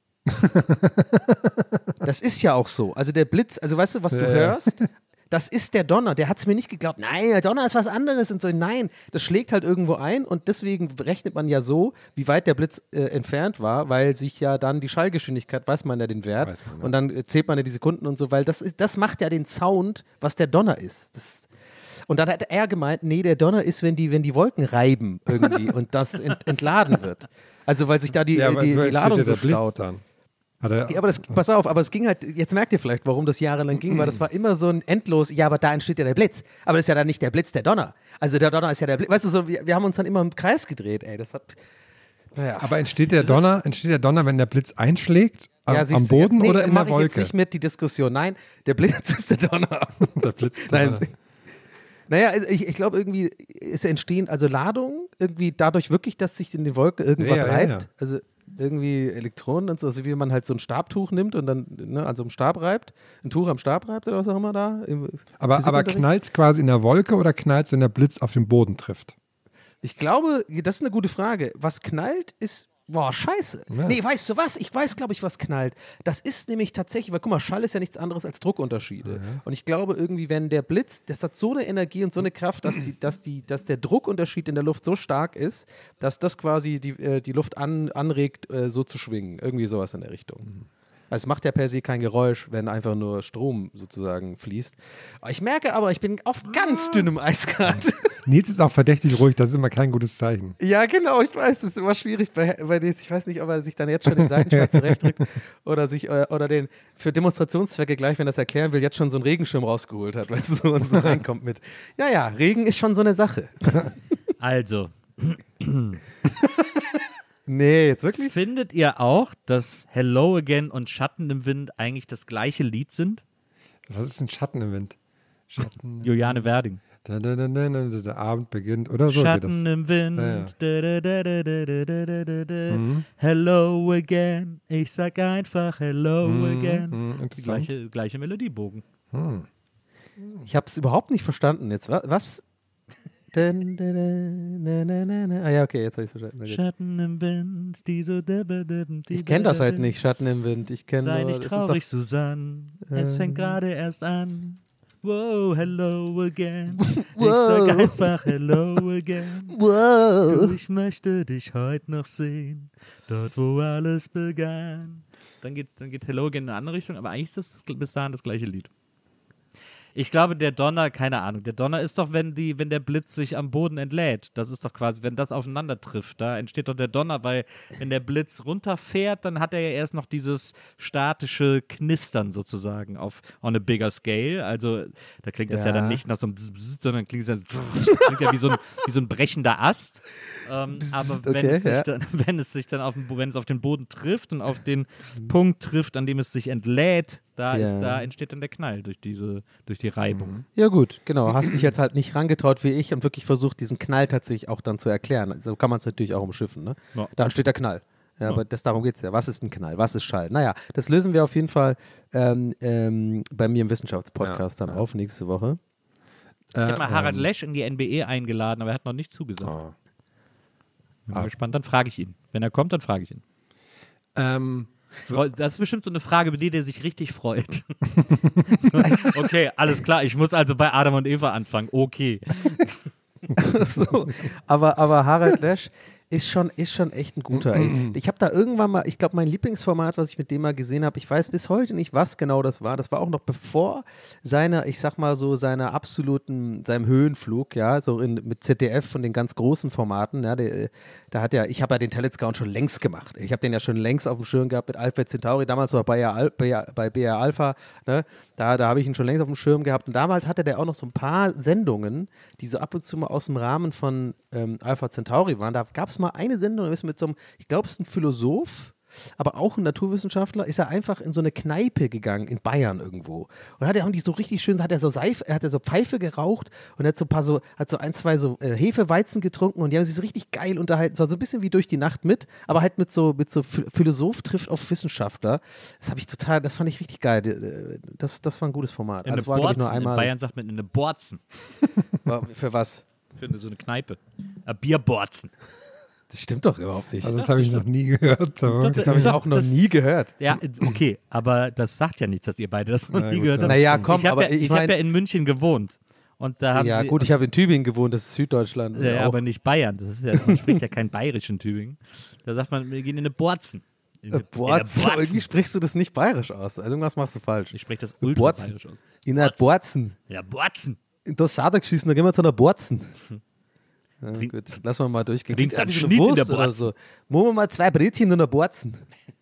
S7: Das ist ja auch so. Also der Blitz, also weißt du, was du
S6: Ja, ja.
S7: hörst? Das ist der Donner. Der hat es mir nicht geglaubt. Nein, der Donner ist was anderes. Und so, nein, das schlägt halt irgendwo ein und deswegen rechnet man ja so, wie weit der Blitz äh, entfernt war, weil sich ja dann die Schallgeschwindigkeit, weiß man ja den Wert
S6: Weiß man, ja.
S7: und dann äh, zählt man ja die Sekunden und so, weil das, ist, das macht ja den Sound, was der Donner ist. Das, und dann hat er gemeint, nee, der Donner ist, wenn die, wenn die Wolken reiben irgendwie und das ent, entladen wird. Also weil sich da die,
S6: Ja,
S7: äh,
S6: aber
S7: die,
S6: so
S7: die
S6: entsteht
S7: Ladung
S6: ja
S7: so
S6: der Blitz
S7: staut.
S6: dann. Hat er,
S7: Ja, aber das, pass auf, aber es ging halt, jetzt merkt ihr vielleicht, warum das jahrelang ging, weil das war immer so ein endlos, ja, aber da entsteht ja der Blitz. Aber das ist ja dann nicht der Blitz, der Donner. Also der Donner ist ja der Blitz. Weißt du, so, wir, wir haben uns dann immer im Kreis gedreht, ey. Das hat, naja.
S6: aber entsteht der Donner, entsteht der Donner, wenn der Blitz einschlägt? Am,
S7: ja,
S6: am
S7: siehst du,
S6: Boden
S7: jetzt, nee,
S6: oder in
S7: mach
S6: der
S7: ich jetzt
S6: Wolke?
S7: nicht mit die Diskussion. Nein, der Blitz ist der Donner.
S6: Der Blitz.
S7: Nein. Naja, also ich, ich glaube irgendwie, es entstehen also Ladungen, irgendwie dadurch wirklich, dass sich in den Wolken irgendwas
S6: Ja, ja,
S7: reibt.
S6: ja.
S7: Also irgendwie Elektronen und so, also wie man halt so ein Stabtuch nimmt und dann ne, an so einem Stab reibt, ein Tuch am Stab reibt oder was auch immer da. im
S6: Aber, aber
S7: Physikunterricht.
S6: knallt es quasi in der Wolke oder knallt es, wenn der Blitz auf den Boden trifft?
S7: Ich glaube, das ist eine gute Frage. Was knallt, ist, boah, scheiße.
S6: Ja.
S7: Nee, weißt du was? Ich weiß, glaube ich, was knallt. Das ist nämlich tatsächlich, weil guck mal, Schall ist ja nichts anderes als Druckunterschiede. Und ich glaube irgendwie, wenn der Blitz, das hat so eine Energie und so eine Kraft, dass, die, dass, die, dass der Druckunterschied in der Luft so stark ist, dass das quasi die, äh, die Luft an, anregt, äh, so zu schwingen. Irgendwie sowas in der Richtung. Also es macht ja per se kein Geräusch, wenn einfach nur Strom sozusagen fließt. Ich merke aber, ich bin auf ganz dünnem Eis gerade.
S6: Nils ist auch verdächtig ruhig, das ist immer kein gutes Zeichen.
S7: Ja, genau, ich weiß, das ist immer schwierig bei, bei Nils. Ich weiß nicht, ob er sich dann jetzt schon den Seitenschal zurechtdrückt oder sich äh, oder den für Demonstrationszwecke gleich, wenn er das erklären will, jetzt schon so einen Regenschirm rausgeholt hat, weißt du, so, und so reinkommt mit. Ja, ja, Regen ist schon so eine Sache.
S5: Also,
S7: Nee, jetzt wirklich?
S5: findet ihr auch, dass Hello Again und Schatten im Wind eigentlich das gleiche Lied sind?
S6: Was ist ein Schatten im Wind? Schatten.
S5: Juliane Werding.
S6: Da, da, da, da, da, der Abend beginnt oder so.
S5: Schatten
S6: geht das.
S5: im Wind.
S6: Ja, ja.
S5: Da, da, da, da, da, da, da, da, da.
S6: Mhm.
S5: Hello again. Ich sag einfach Hello again.
S6: Mhm,
S5: Die
S6: interessant.
S5: gleiche, gleiche Melodiebogen.
S6: Hm.
S7: Ich habe es überhaupt nicht verstanden jetzt. Wa- Was? Dun, dun, dun, dun, dun, dun, dun. Ah ja, okay, jetzt habe ich es verstanden. Na gut.
S5: Schatten im Wind, die so dibbe, dibbe,
S7: Ich kenne das halt nicht, Schatten im Wind. Ich kenne
S5: Sei
S7: nur,
S5: nicht
S7: das
S5: traurig,
S7: ist doch,
S5: Susanne. Es
S7: Äh.
S5: fängt gerade erst an. Wow, hello again.
S7: Wow.
S5: Ich sag einfach hello again.
S7: Wow.
S5: Du, ich möchte dich heute noch sehen, dort wo alles begann. Dann geht, dann geht Hello Again in eine andere Richtung, aber eigentlich ist das bis dahin das gleiche Lied. Ich glaube, der Donner, keine Ahnung, der Donner ist doch, wenn, die, wenn der Blitz sich am Boden entlädt. Das ist doch quasi, wenn das aufeinander trifft, da entsteht doch der Donner, weil wenn der Blitz runterfährt, dann hat er ja erst noch dieses statische Knistern sozusagen auf on a bigger scale. Also da klingt das ja, ja dann nicht nach so einem Bzz, Bzz, sondern klingt, das klingt ja wie so ein, wie so ein brechender Ast. Ähm,
S7: Bzz,
S5: aber
S7: okay,
S5: wenn, es sich
S7: ja.
S5: dann, wenn es sich dann auf den, wenn es auf den Boden trifft und auf den Punkt trifft, an dem es sich entlädt, da,
S7: Ja.
S5: ist, da entsteht dann der Knall durch diese, durch die Reibung.
S7: Ja gut, genau. Hast dich jetzt halt nicht rangetraut wie ich und wirklich versucht, diesen Knall tatsächlich auch dann zu erklären. So kann man es natürlich auch umschiffen, ne?
S5: Ja.
S7: Da steht der Knall. Ja, aber das, darum geht es ja. Was ist ein Knall? Was ist Schall? Naja, das lösen wir auf jeden Fall ähm, ähm, bei mir im Wissenschaftspodcast
S6: Ja,
S7: dann
S6: ja.
S7: auf nächste Woche.
S5: Ich habe mal Harald
S6: ähm,
S5: Lesch in die N B E eingeladen, aber er hat noch nicht zugesagt.
S6: Oh.
S5: Bin
S6: Ah.
S5: mal gespannt, dann frage ich ihn. Wenn er kommt, dann frage ich ihn.
S6: Ähm,
S5: Das ist bestimmt so eine Frage, über die der sich richtig freut. So, okay, alles klar, ich muss also bei Adam und Eva anfangen. Okay.
S7: so. aber, aber Harald Lesch ist schon, ist schon echt ein guter. Ey. Ich habe da irgendwann mal, ich glaube, mein Lieblingsformat, was ich mit dem mal gesehen habe, ich weiß bis heute nicht, was genau das war. Das war auch noch bevor seiner, ich sag mal so, seiner absoluten, seinem Höhenflug, ja, so in, mit Z D F von den ganz großen Formaten, ja, der, da hat ja, ich habe ja den Talent-Scout schon längst gemacht. Ich habe den ja schon längst auf dem Schirm gehabt mit Alpha Centauri, damals war bei, Al, bei, bei B R Alpha, ne, da, da habe ich ihn schon längst auf dem Schirm gehabt und damals hatte der auch noch so ein paar Sendungen, die so ab und zu mal aus dem Rahmen von ähm, Alpha Centauri waren. Da gab es mal eine Sendung, da ist mit so einem, ich glaube, es ist ein Philosoph, aber auch ein Naturwissenschaftler, ist er einfach in so eine Kneipe gegangen, in Bayern irgendwo. Und hat er haben die so richtig schön, hat er so Seife, er hat so Pfeife geraucht und hat so ein paar so, hat so ein, zwei so äh, Hefeweizen getrunken und die haben sich so richtig geil unterhalten. Es war so ein bisschen wie durch die Nacht mit, aber halt mit so, mit so Philosoph trifft auf Wissenschaftler. Das habe ich total, das fand ich richtig geil. Das, das war ein gutes Format.
S5: In
S7: Also es
S5: eine
S7: war, glaube ich, nur
S5: Borzen. In
S7: einmal.
S5: Bayern sagt man in eine Borzen.
S7: War, für was?
S5: Für eine, so eine Kneipe. Ein Bierborzen.
S7: Das stimmt doch überhaupt nicht.
S6: also das habe ich noch nie gehört. Aber
S7: Das habe ich auch noch
S5: das-
S7: nie gehört.
S5: Ja, okay, aber das sagt ja nichts, dass ihr beide das noch
S6: Na
S5: nie
S6: gut,
S5: gehört
S6: dann-
S5: habt.
S7: Naja, komm,
S5: ich habe
S7: aber
S5: ja,
S7: ich
S5: ich hab
S7: mein-
S5: ja in München gewohnt. Und da haben
S7: Ja,
S5: sie,
S7: gut, ich habe in Tübingen gewohnt, das ist Süddeutschland.
S5: Ja,
S7: Auch.
S5: aber nicht Bayern. Das ist ja, man spricht ja kein Bayerisch in Tübingen. Da sagt man, wir gehen in eine Borzen. In eine,
S7: Äh, Borzen.
S5: in eine
S7: Irgendwie sprichst du das nicht bayerisch aus. Also irgendwas machst du falsch.
S5: Ich spreche das
S7: Eine
S5: ultra
S7: Borzen.
S5: bayerisch aus.
S7: In einer Borzen.
S5: Ja, Borzen.
S7: Da ist Sada geschissen, da gehen wir zu einer Borzen. Ja,
S5: Trink-
S7: gut, lassen wir mal durchgehen.
S5: Trinkst
S7: Klingt
S5: einen
S7: wie so
S5: Schnitt in
S7: Wurst
S5: der
S7: oder
S5: Borzen.
S7: so. Machen wir mal zwei Brötchen in einer Borzen.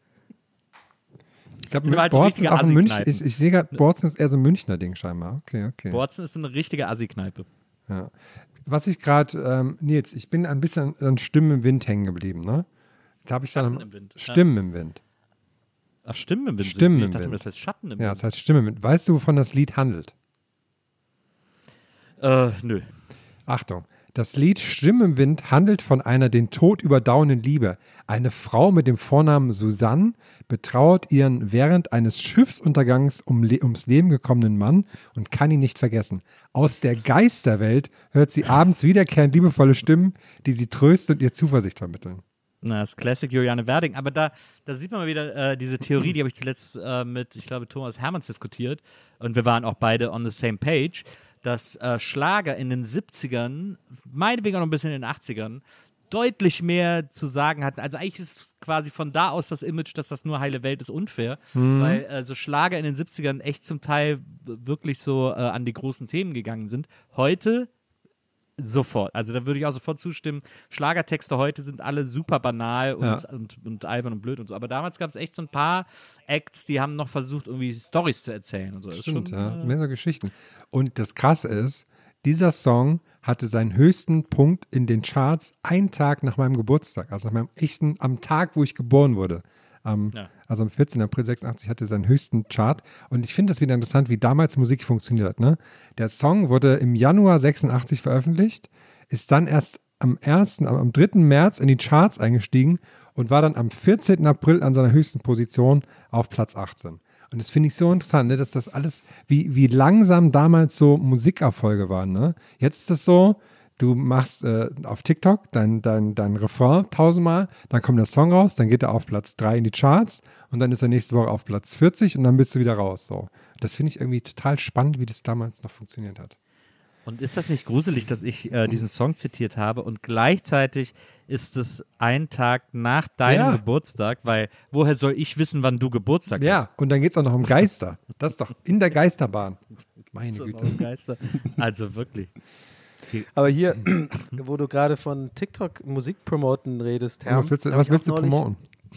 S6: Ich glaube,
S5: sind halt so
S6: Borzen
S5: richtige
S6: ist auch in München.
S5: Assi-Kneipen.
S6: Ich, ich sehe gerade, Borzen ist eher so ein Münchner Ding scheinbar. Okay, okay.
S5: Borzen ist so eine richtige Assi-Kneipe.
S6: Ja. Was ich gerade, ähm, Nils, ich bin ein bisschen an Stimmen im Wind hängen geblieben, ne? Da habe ich dann
S5: Schatten im Wind.
S6: Stimmen im Wind.
S5: Ach, Stimmen im Wind. sind
S6: Stimmen
S5: sie.
S6: im
S5: Ich dachte,
S6: Wind.
S5: das heißt Schatten im
S6: Ja,
S5: Wind.
S6: das heißt Stimmen im Wind. Weißt du, wovon das Lied handelt?
S5: Äh, nö.
S6: Achtung. Das Lied Stimmen im Wind handelt von einer den Tod überdauernden Liebe. Eine Frau mit dem Vornamen Susanne betrauert ihren während eines Schiffsuntergangs um Le- ums Leben gekommenen Mann und kann ihn nicht vergessen. Aus der Geisterwelt hört sie abends wiederkehrend liebevolle Stimmen, die sie trösten und ihr Zuversicht vermitteln.
S5: Na, das ist Classic Juliane Werding. Aber da, da sieht man mal wieder äh, diese Theorie, die habe ich zuletzt äh, mit, ich glaube, Thomas Hermanns diskutiert. Und wir waren auch beide on the same page, dass äh, Schlager in den siebzigern, meinetwegen auch noch ein bisschen in den achtzigern, deutlich mehr zu sagen hatten. Also eigentlich ist quasi von da aus das Image, dass das nur heile Welt ist, unfair.
S6: Mhm.
S5: Weil äh, so Schlager in den siebzigern echt zum Teil wirklich so äh, an die großen Themen gegangen sind. Heute sofort. Also da würde ich auch sofort zustimmen. Schlagertexte heute sind alle super banal und,
S6: Ja.
S5: und, und albern und blöd und so. Aber damals gab es echt so ein paar Acts, die haben noch versucht, irgendwie Storys zu erzählen und so. Das ist
S6: Stimmt,
S5: schon,
S6: ja.
S5: äh,
S6: Mehr so Geschichten. Und das Krasse ist, dieser Song hatte seinen höchsten Punkt in den Charts einen Tag nach meinem Geburtstag. Also nach meinem echten, am Tag, wo ich geboren wurde. Am,
S5: Ja.
S6: Also am vierzehnten April sechsundachtzig hatte er seinen höchsten Chart. Und ich finde das wieder interessant, wie damals Musik funktioniert hat. Ne? Der Song wurde im Januar sechsundachtzig veröffentlicht, ist dann erst am ersten, am, am dritten März in die Charts eingestiegen und war dann am vierzehnten April an seiner höchsten Position auf Platz achtzehn. Und das finde ich so interessant, ne, dass das alles, wie, wie langsam damals so Musikerfolge waren. Ne? Jetzt ist das so, du machst äh, auf TikTok dein, dein, dein Refrain tausendmal, dann kommt der Song raus, dann geht er auf Platz drei in die Charts und dann ist er nächste Woche auf Platz vierzig und dann bist du wieder raus. So. Das finde ich irgendwie total spannend, wie das damals noch funktioniert hat.
S5: Und ist das nicht gruselig, dass ich äh, diesen Song zitiert habe und gleichzeitig ist es ein Tag nach deinem
S6: Ja.
S5: Geburtstag, weil woher soll ich wissen, wann du Geburtstag
S6: Ja,
S5: hast?
S6: und dann geht es auch noch um Geister. Das ist doch in der Geisterbahn. Meine
S5: So,
S6: Güte.
S5: warum Geister? Also wirklich.
S7: Aber hier, wo du gerade von TikTok Musik promoten redest, Herr.
S6: Was willst du, was willst du promoten?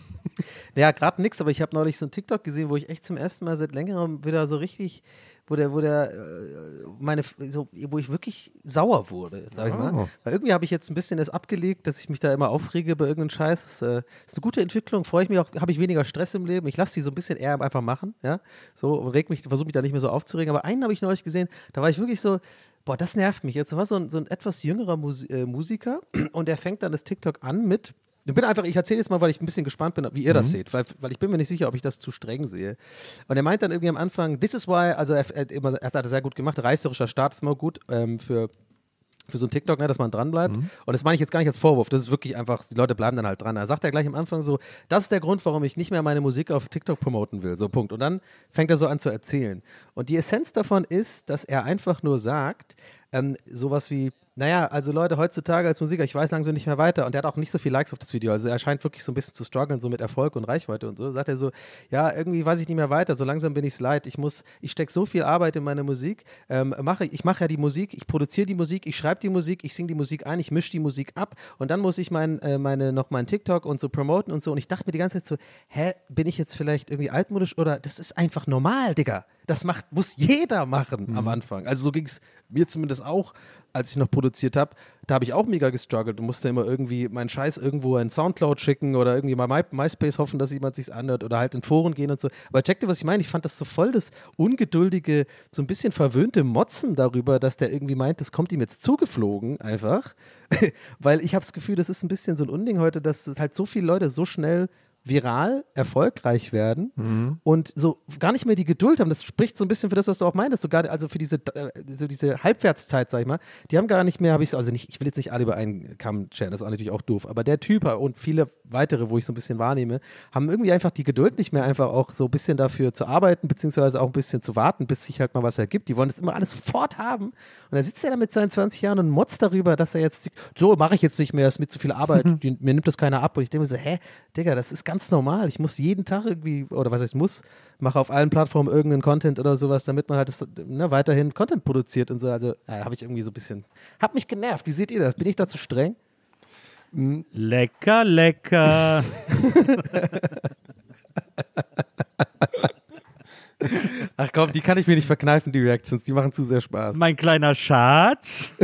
S7: Ja, gerade nix, aber ich habe neulich so ein TikTok gesehen, wo ich echt zum ersten Mal seit längerem wieder so richtig, wo der, wo der, äh, meine, so, wo ich wirklich sauer wurde, sag ich
S6: Oh.
S7: mal. Weil irgendwie habe ich jetzt ein bisschen das abgelegt, dass ich mich da immer aufrege bei irgendeinem Scheiß. Das äh, ist eine gute Entwicklung, freue ich mich auch, habe ich weniger Stress im Leben. Ich lasse die so ein bisschen eher einfach machen, ja, so und reg mich, versuche mich da nicht mehr so aufzuregen. Aber einen habe ich neulich gesehen, da war ich wirklich so, boah, das nervt mich. Jetzt war so ein, so ein etwas jüngerer Musi- äh, Musiker und der fängt dann das TikTok an mit. Ich bin einfach, ich erzähle jetzt mal, weil ich ein bisschen gespannt bin, wie ihr das seht, weil, weil ich bin mir nicht sicher, ob ich das zu streng sehe. Und er meint dann irgendwie am Anfang, this is why, also er, er, immer, er hat das sehr gut gemacht, reißerischer Start ist immer gut ähm, für, für so ein TikTok, ne, dass man dran bleibt. Mhm. Und das meine ich jetzt gar nicht als Vorwurf, das ist wirklich einfach, die Leute bleiben dann halt dran. Da sagt er gleich am Anfang so, das ist der Grund, warum ich nicht mehr meine Musik auf TikTok promoten will, so Punkt. Und dann fängt er so an zu erzählen. Und die Essenz davon ist, dass er einfach nur sagt, ähm, sowas wie, naja, also Leute, heutzutage als Musiker, ich weiß langsam nicht mehr weiter und der hat auch nicht so viele Likes auf das Video, also er scheint wirklich so ein bisschen zu strugglen, so mit Erfolg und Reichweite und so, sagt er so, ja, irgendwie weiß ich nicht mehr weiter, so langsam bin ich's leid, ich muss, ich stecke so viel Arbeit in meine Musik, ähm, mache, ich mache ja die Musik, ich produziere die Musik, ich schreibe die Musik, ich singe die Musik ein, ich mische die Musik ab und dann muss ich mein, äh, meine, noch meinen TikTok und so promoten und so und ich dachte mir die ganze Zeit so, hä, bin ich jetzt vielleicht irgendwie altmodisch oder das ist einfach normal, Digga, das macht, muss jeder machen mhm. am Anfang, also so ging es mir zumindest auch, als ich noch produziert habe, da habe ich auch mega gestruggelt und musste immer irgendwie meinen Scheiß irgendwo in Soundcloud schicken oder irgendwie mal My, MySpace hoffen, dass jemand sich's anhört oder halt in Foren gehen und so. Aber checkt ihr, was ich meine? Ich fand das so voll das ungeduldige, so ein bisschen verwöhnte Motzen darüber, dass der irgendwie meint, das kommt ihm jetzt zugeflogen einfach. Weil ich habe das Gefühl, das ist ein bisschen so ein Unding heute, dass halt so viele Leute so schnell viral erfolgreich werden mhm. und so gar nicht mehr die Geduld haben. Das spricht so ein bisschen für das, was du auch meinst, sogar also für diese, äh, so diese Halbwertszeit, sag ich mal, die haben gar nicht mehr, habe ich also nicht, ich will jetzt nicht alle über einen Kamm scheren, das ist auch natürlich auch doof, aber der Typ und viele weitere, wo ich so ein bisschen wahrnehme, haben irgendwie einfach die Geduld nicht mehr, einfach auch so ein bisschen dafür zu arbeiten, beziehungsweise auch ein bisschen zu warten, bis sich halt mal was ergibt. Die wollen das immer alles sofort haben und da sitzt er da mit seinen zwanzig Jahren und motzt darüber, dass er jetzt, so mache ich jetzt nicht mehr, ist mir zu viel Arbeit, die, mir nimmt das keiner ab und ich denke mir so, hä, Digga, das ist ganz normal. Ich muss jeden Tag irgendwie, oder was heißt muss, mache auf allen Plattformen irgendeinen Content oder sowas, damit man halt das, ne, weiterhin Content produziert und so. Also ja, habe ich irgendwie so ein bisschen, hab mich genervt. Wie seht ihr das? Bin ich da zu streng?
S5: Lecker, lecker.
S7: Ach komm, die kann ich mir nicht verkneifen, die Reactions. Die machen zu sehr Spaß.
S5: Mein kleiner Schatz.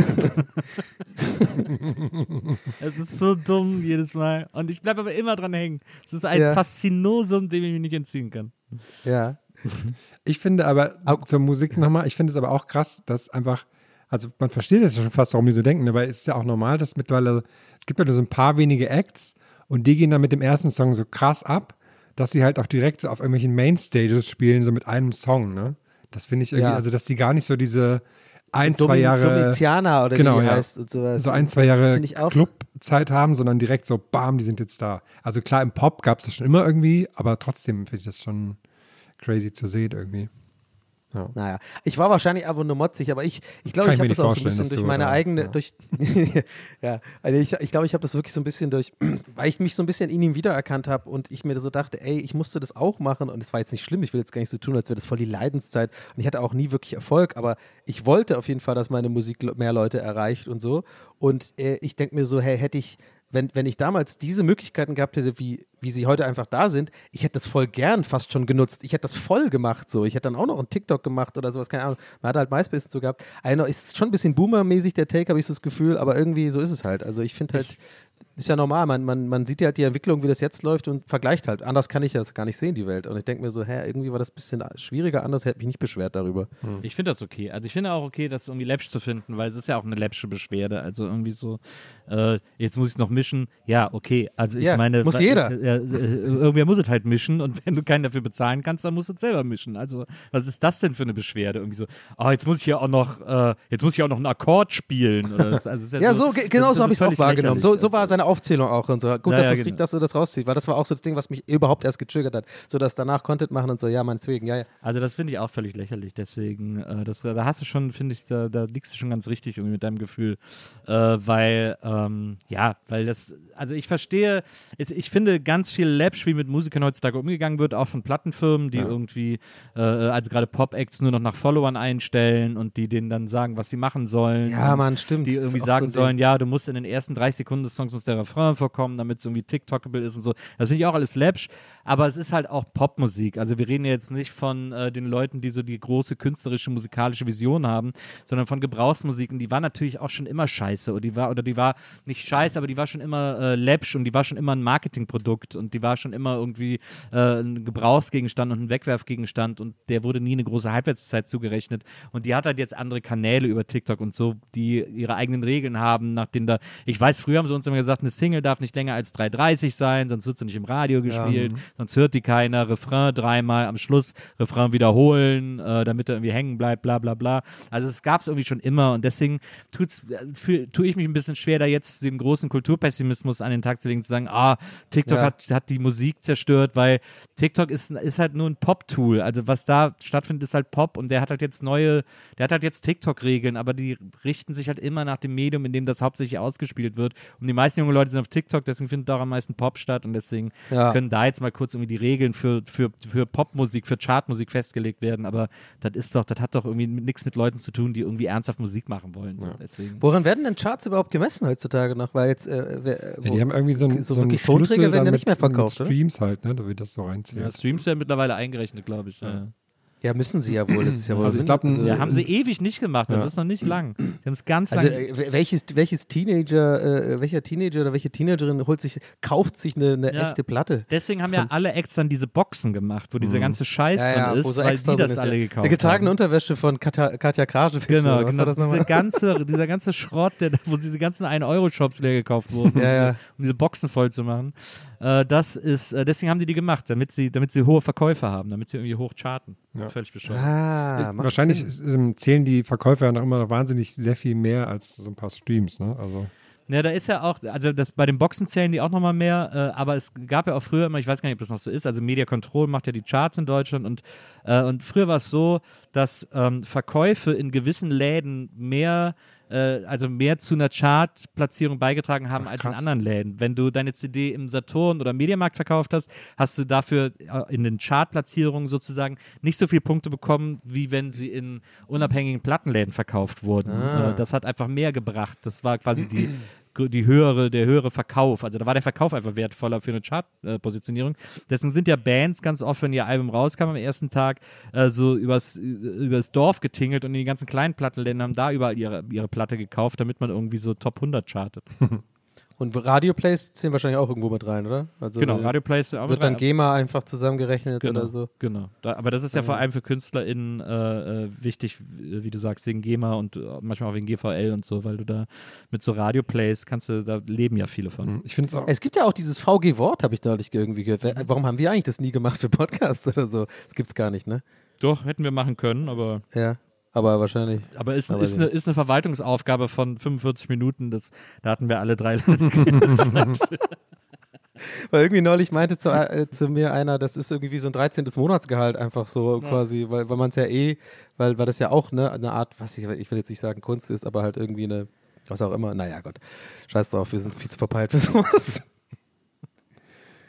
S5: Es ist so dumm jedes Mal. Und ich bleibe aber immer dran hängen. Es ist ein
S7: ja.
S5: Faszinosum, dem ich mich nicht entziehen kann.
S7: Ja.
S6: Ich finde aber, zur Musik nochmal, ich finde es aber auch krass, dass einfach, also man versteht es ja schon fast, warum die so denken, aber es ist ja auch normal, dass mittlerweile, es gibt ja nur so ein paar wenige Acts und die gehen dann mit dem ersten Song so krass ab, dass sie halt auch direkt so auf irgendwelchen Mainstages spielen, so mit einem Song, ne? Das finde ich irgendwie, ja. also dass die gar nicht so diese ein, so zwei Domi- Jahre
S7: Domitianer oder
S6: genau,
S7: wie die
S6: ja.
S7: heißt und sowas.
S6: So ein, zwei Jahre Clubzeit haben, sondern direkt so, bam, die sind jetzt da. Also klar, im Pop gab es das schon immer irgendwie, aber trotzdem finde ich das schon crazy zu sehen irgendwie. Ja.
S7: Naja, ich war wahrscheinlich einfach nur motzig, aber ich, ich glaube, ich, ich habe das auch so ein bisschen durch meine eigene, ja. durch, ja, also ich, ich glaube, ich habe das wirklich so ein bisschen durch, weil ich mich so ein bisschen in ihm wiedererkannt habe und ich mir so dachte, ey, ich musste das auch machen und es war jetzt nicht schlimm, ich will jetzt gar nicht so tun, als wäre das voll die Leidenszeit und ich hatte auch nie wirklich Erfolg, aber ich wollte auf jeden Fall, dass meine Musik mehr Leute erreicht und so und äh, ich denke mir so, hey, hätte ich Wenn, wenn ich damals diese Möglichkeiten gehabt hätte, wie, wie sie heute einfach da sind, ich hätte das voll gern fast schon genutzt. Ich hätte das voll gemacht so. Ich hätte dann auch noch einen TikTok gemacht oder sowas, keine Ahnung. Man hat halt MySpace dazu gehabt. Also ist schon ein bisschen Boomer-mäßig der Take, habe ich so das Gefühl, aber irgendwie so ist es halt. Also ich finde halt, ist ja normal, man, man, man sieht ja halt die Entwicklung, wie das jetzt läuft und vergleicht halt. Anders kann ich das gar nicht sehen, die Welt. Und ich denke mir so, hä, irgendwie war das ein bisschen schwieriger, anders hätte mich nicht beschwert darüber.
S5: Hm. Ich finde das okay. Also ich finde auch okay, das irgendwie läppsch zu finden, weil es ist ja auch eine läppsche Beschwerde. Also irgendwie so, äh, jetzt muss ich noch mischen. Ja, okay. Also ich
S7: ja,
S5: meine,
S7: muss jeder.
S5: Äh, äh, irgendwer muss es halt mischen und wenn du keinen dafür bezahlen kannst, dann musst du es selber mischen. Also was ist das denn für eine Beschwerde? Irgendwie so, oh, jetzt muss ich ja auch noch, äh, jetzt muss ich auch noch einen Akkord spielen. Oder das, also
S7: ja, ja, so, so genau so habe ich es auch wahrgenommen. So, so war seine Aufzählung auch und so. Gut,
S5: ja,
S7: dass,
S5: ja,
S7: genau. dass du das rausziehst, weil das war auch so das Ding, was mich überhaupt erst getriggert hat. So, dass danach Content machen und so, ja, meinetwegen, ja, ja.
S5: Also das finde ich auch völlig lächerlich, deswegen, äh, das, da hast du schon, finde ich, da, da liegst du schon ganz richtig irgendwie mit deinem Gefühl, äh, weil, ähm, ja, weil das, also ich verstehe, ich, ich finde ganz viel läppsch, wie mit Musikern heutzutage umgegangen wird, auch von Plattenfirmen, die ja. irgendwie, äh, also gerade Pop-Acts nur noch nach Followern einstellen und die denen dann sagen, was sie machen sollen.
S7: Ja, Mann, stimmt.
S5: Die irgendwie sagen so sollen, ja, du musst in den ersten dreißig Sekunden des Songs muss der Refrain vorkommen, damit es irgendwie TikTokable ist und so. Das finde ich auch alles läppsch, aber es ist halt auch Popmusik. Also wir reden jetzt nicht von äh, den Leuten, die so die große künstlerische, musikalische Vision haben, sondern von Gebrauchsmusik. Und die war natürlich auch schon immer scheiße. Oder die war, oder die war nicht scheiße, aber die war schon immer äh, läppsch und die war schon immer ein Marketingprodukt und die war schon immer irgendwie äh, ein Gebrauchsgegenstand und ein Wegwerfgegenstand und der wurde nie eine große Halbwertszeit zugerechnet. Und die hat halt jetzt andere Kanäle über TikTok und so, die ihre eigenen Regeln haben, nach denen da, ich weiß, früher haben sie uns immer gesagt, eine Single darf nicht länger als drei dreißig sein, sonst wird sie nicht im Radio gespielt, ja. sonst hört die keiner, Refrain dreimal, am Schluss Refrain wiederholen, äh, damit er irgendwie hängen bleibt, bla bla bla. Also es gab es irgendwie schon immer und deswegen tut's, für, tue ich mich ein bisschen schwer, da jetzt den großen Kulturpessimismus an den Tag zu legen, zu sagen, ah, TikTok ja. hat, hat die Musik zerstört, weil TikTok ist, ist halt nur ein Pop-Tool. Also was da stattfindet, ist halt Pop und der hat halt jetzt neue, der hat halt jetzt TikTok-Regeln, aber die richten sich halt immer nach dem Medium, in dem das hauptsächlich ausgespielt wird. Und die meisten junge Leute sind auf TikTok, deswegen findet da auch am meisten Pop statt und deswegen ja. können da jetzt mal kurz irgendwie die Regeln für, für, für Popmusik, für Chartmusik festgelegt werden, aber das ist doch, das hat doch irgendwie nichts mit Leuten zu tun, die irgendwie ernsthaft Musik machen wollen. So.
S7: Ja.
S5: Deswegen.
S7: Woran werden denn Charts überhaupt gemessen heutzutage noch? Weil jetzt, äh, wer,
S6: ja, die haben irgendwie so, ein,
S7: so,
S6: so
S7: wirklich Tonträger werden ja nicht mehr verkauft,
S6: mit Streams halt, ne, da wird das so reinziehen.
S5: Ja, Streams werden mittlerweile eingerechnet, glaube ich. Ja. Ja.
S7: Ja, müssen sie ja wohl. Das ist ja wohl
S6: also ich glaub,
S7: also,
S5: ja, haben sie ewig nicht gemacht. Das ja. ist noch nicht lang. Die haben es ganz
S7: also,
S5: lang.
S7: Äh, welches, welches Teenager, äh, welcher Teenager oder welche Teenagerin holt sich, kauft sich eine, eine ja. echte Platte?
S5: Deswegen haben ja alle Acts dann diese Boxen gemacht, wo mhm. dieser ganze Scheiß
S7: ja, ja,
S5: drin ist,
S7: so
S5: weil die das alle
S7: ja.
S5: gekauft haben.
S7: Eine getragene Unterwäsche von Katja, Katja Krage.
S5: Genau, genau. Das diese ganze, dieser ganze Schrott, der, wo diese ganzen ein Euro Shops leer gekauft wurden,
S7: ja, ja.
S5: um, diese, um diese Boxen voll zu machen. Äh, das ist, äh, deswegen haben die die gemacht, damit sie, damit sie hohe Verkäufe haben, damit sie irgendwie hoch charten.
S6: Ja.
S5: Völlig bescheuert.
S7: Ah,
S6: wahrscheinlich ähm, zählen die Verkäufer ja noch immer noch wahnsinnig sehr viel mehr als so ein paar Streams, ne? Also.
S5: Ja, da ist ja auch, also das, bei den Boxen zählen die auch nochmal mehr, äh, aber es gab ja auch früher immer, ich weiß gar nicht, ob das noch so ist, also Media Control macht ja die Charts in Deutschland und, äh, und früher war es so, dass ähm, Verkäufe in gewissen Läden mehr äh, also mehr zu einer Chartplatzierung beigetragen haben Ach, als in anderen Läden. Wenn du deine C D im Saturn oder Mediamarkt verkauft hast, hast du dafür in den Chartplatzierungen sozusagen nicht so viele Punkte bekommen, wie wenn sie in unabhängigen Plattenläden verkauft wurden. Ah. Äh, das hat einfach mehr gebracht. Das war quasi die die höhere, der höhere Verkauf. Also da war der Verkauf einfach wertvoller für eine Chart-Positionierung. Äh, Deswegen sind ja Bands ganz oft, wenn ihr Album rauskam am ersten Tag, äh, so übers, übers Dorf getingelt und in die ganzen kleinen Plattenländer haben da überall ihre, ihre Platte gekauft, damit man irgendwie so Top hundert chartet.
S7: Und Radioplays zählen wahrscheinlich auch irgendwo mit rein, oder? Also
S5: genau, Radioplays auch
S7: wird dann GEMA einfach zusammengerechnet
S5: genau,
S7: oder so.
S5: Genau, da, aber das ist ja, ja vor allem für KünstlerInnen äh, wichtig, wie du sagst, wegen GEMA und manchmal auch wegen G V L und so, weil du da mit so Radioplays kannst du, da leben ja viele von.
S7: Ich finde auch. Es gibt ja auch dieses V G-Wort, habe ich neulich irgendwie gehört. Warum haben wir eigentlich das nie gemacht für Podcasts oder so? Das gibt's gar nicht, ne?
S5: Doch, hätten wir machen können, aber
S7: ja. Aber wahrscheinlich.
S5: Aber ist, aber ist, eine, ist eine Verwaltungsaufgabe von fünfundvierzig Minuten, das, da hatten wir alle drei Leute.
S7: Weil irgendwie neulich meinte zu, äh, zu mir einer, das ist irgendwie so ein dreizehntes Monatsgehalt einfach so ja. quasi, weil, weil man es ja eh, weil, weil das ja auch ne, eine Art, was ich, ich will jetzt nicht sagen Kunst ist, aber halt irgendwie eine, was auch immer, naja Gott, scheiß drauf, wir sind viel zu verpeilt für sowas.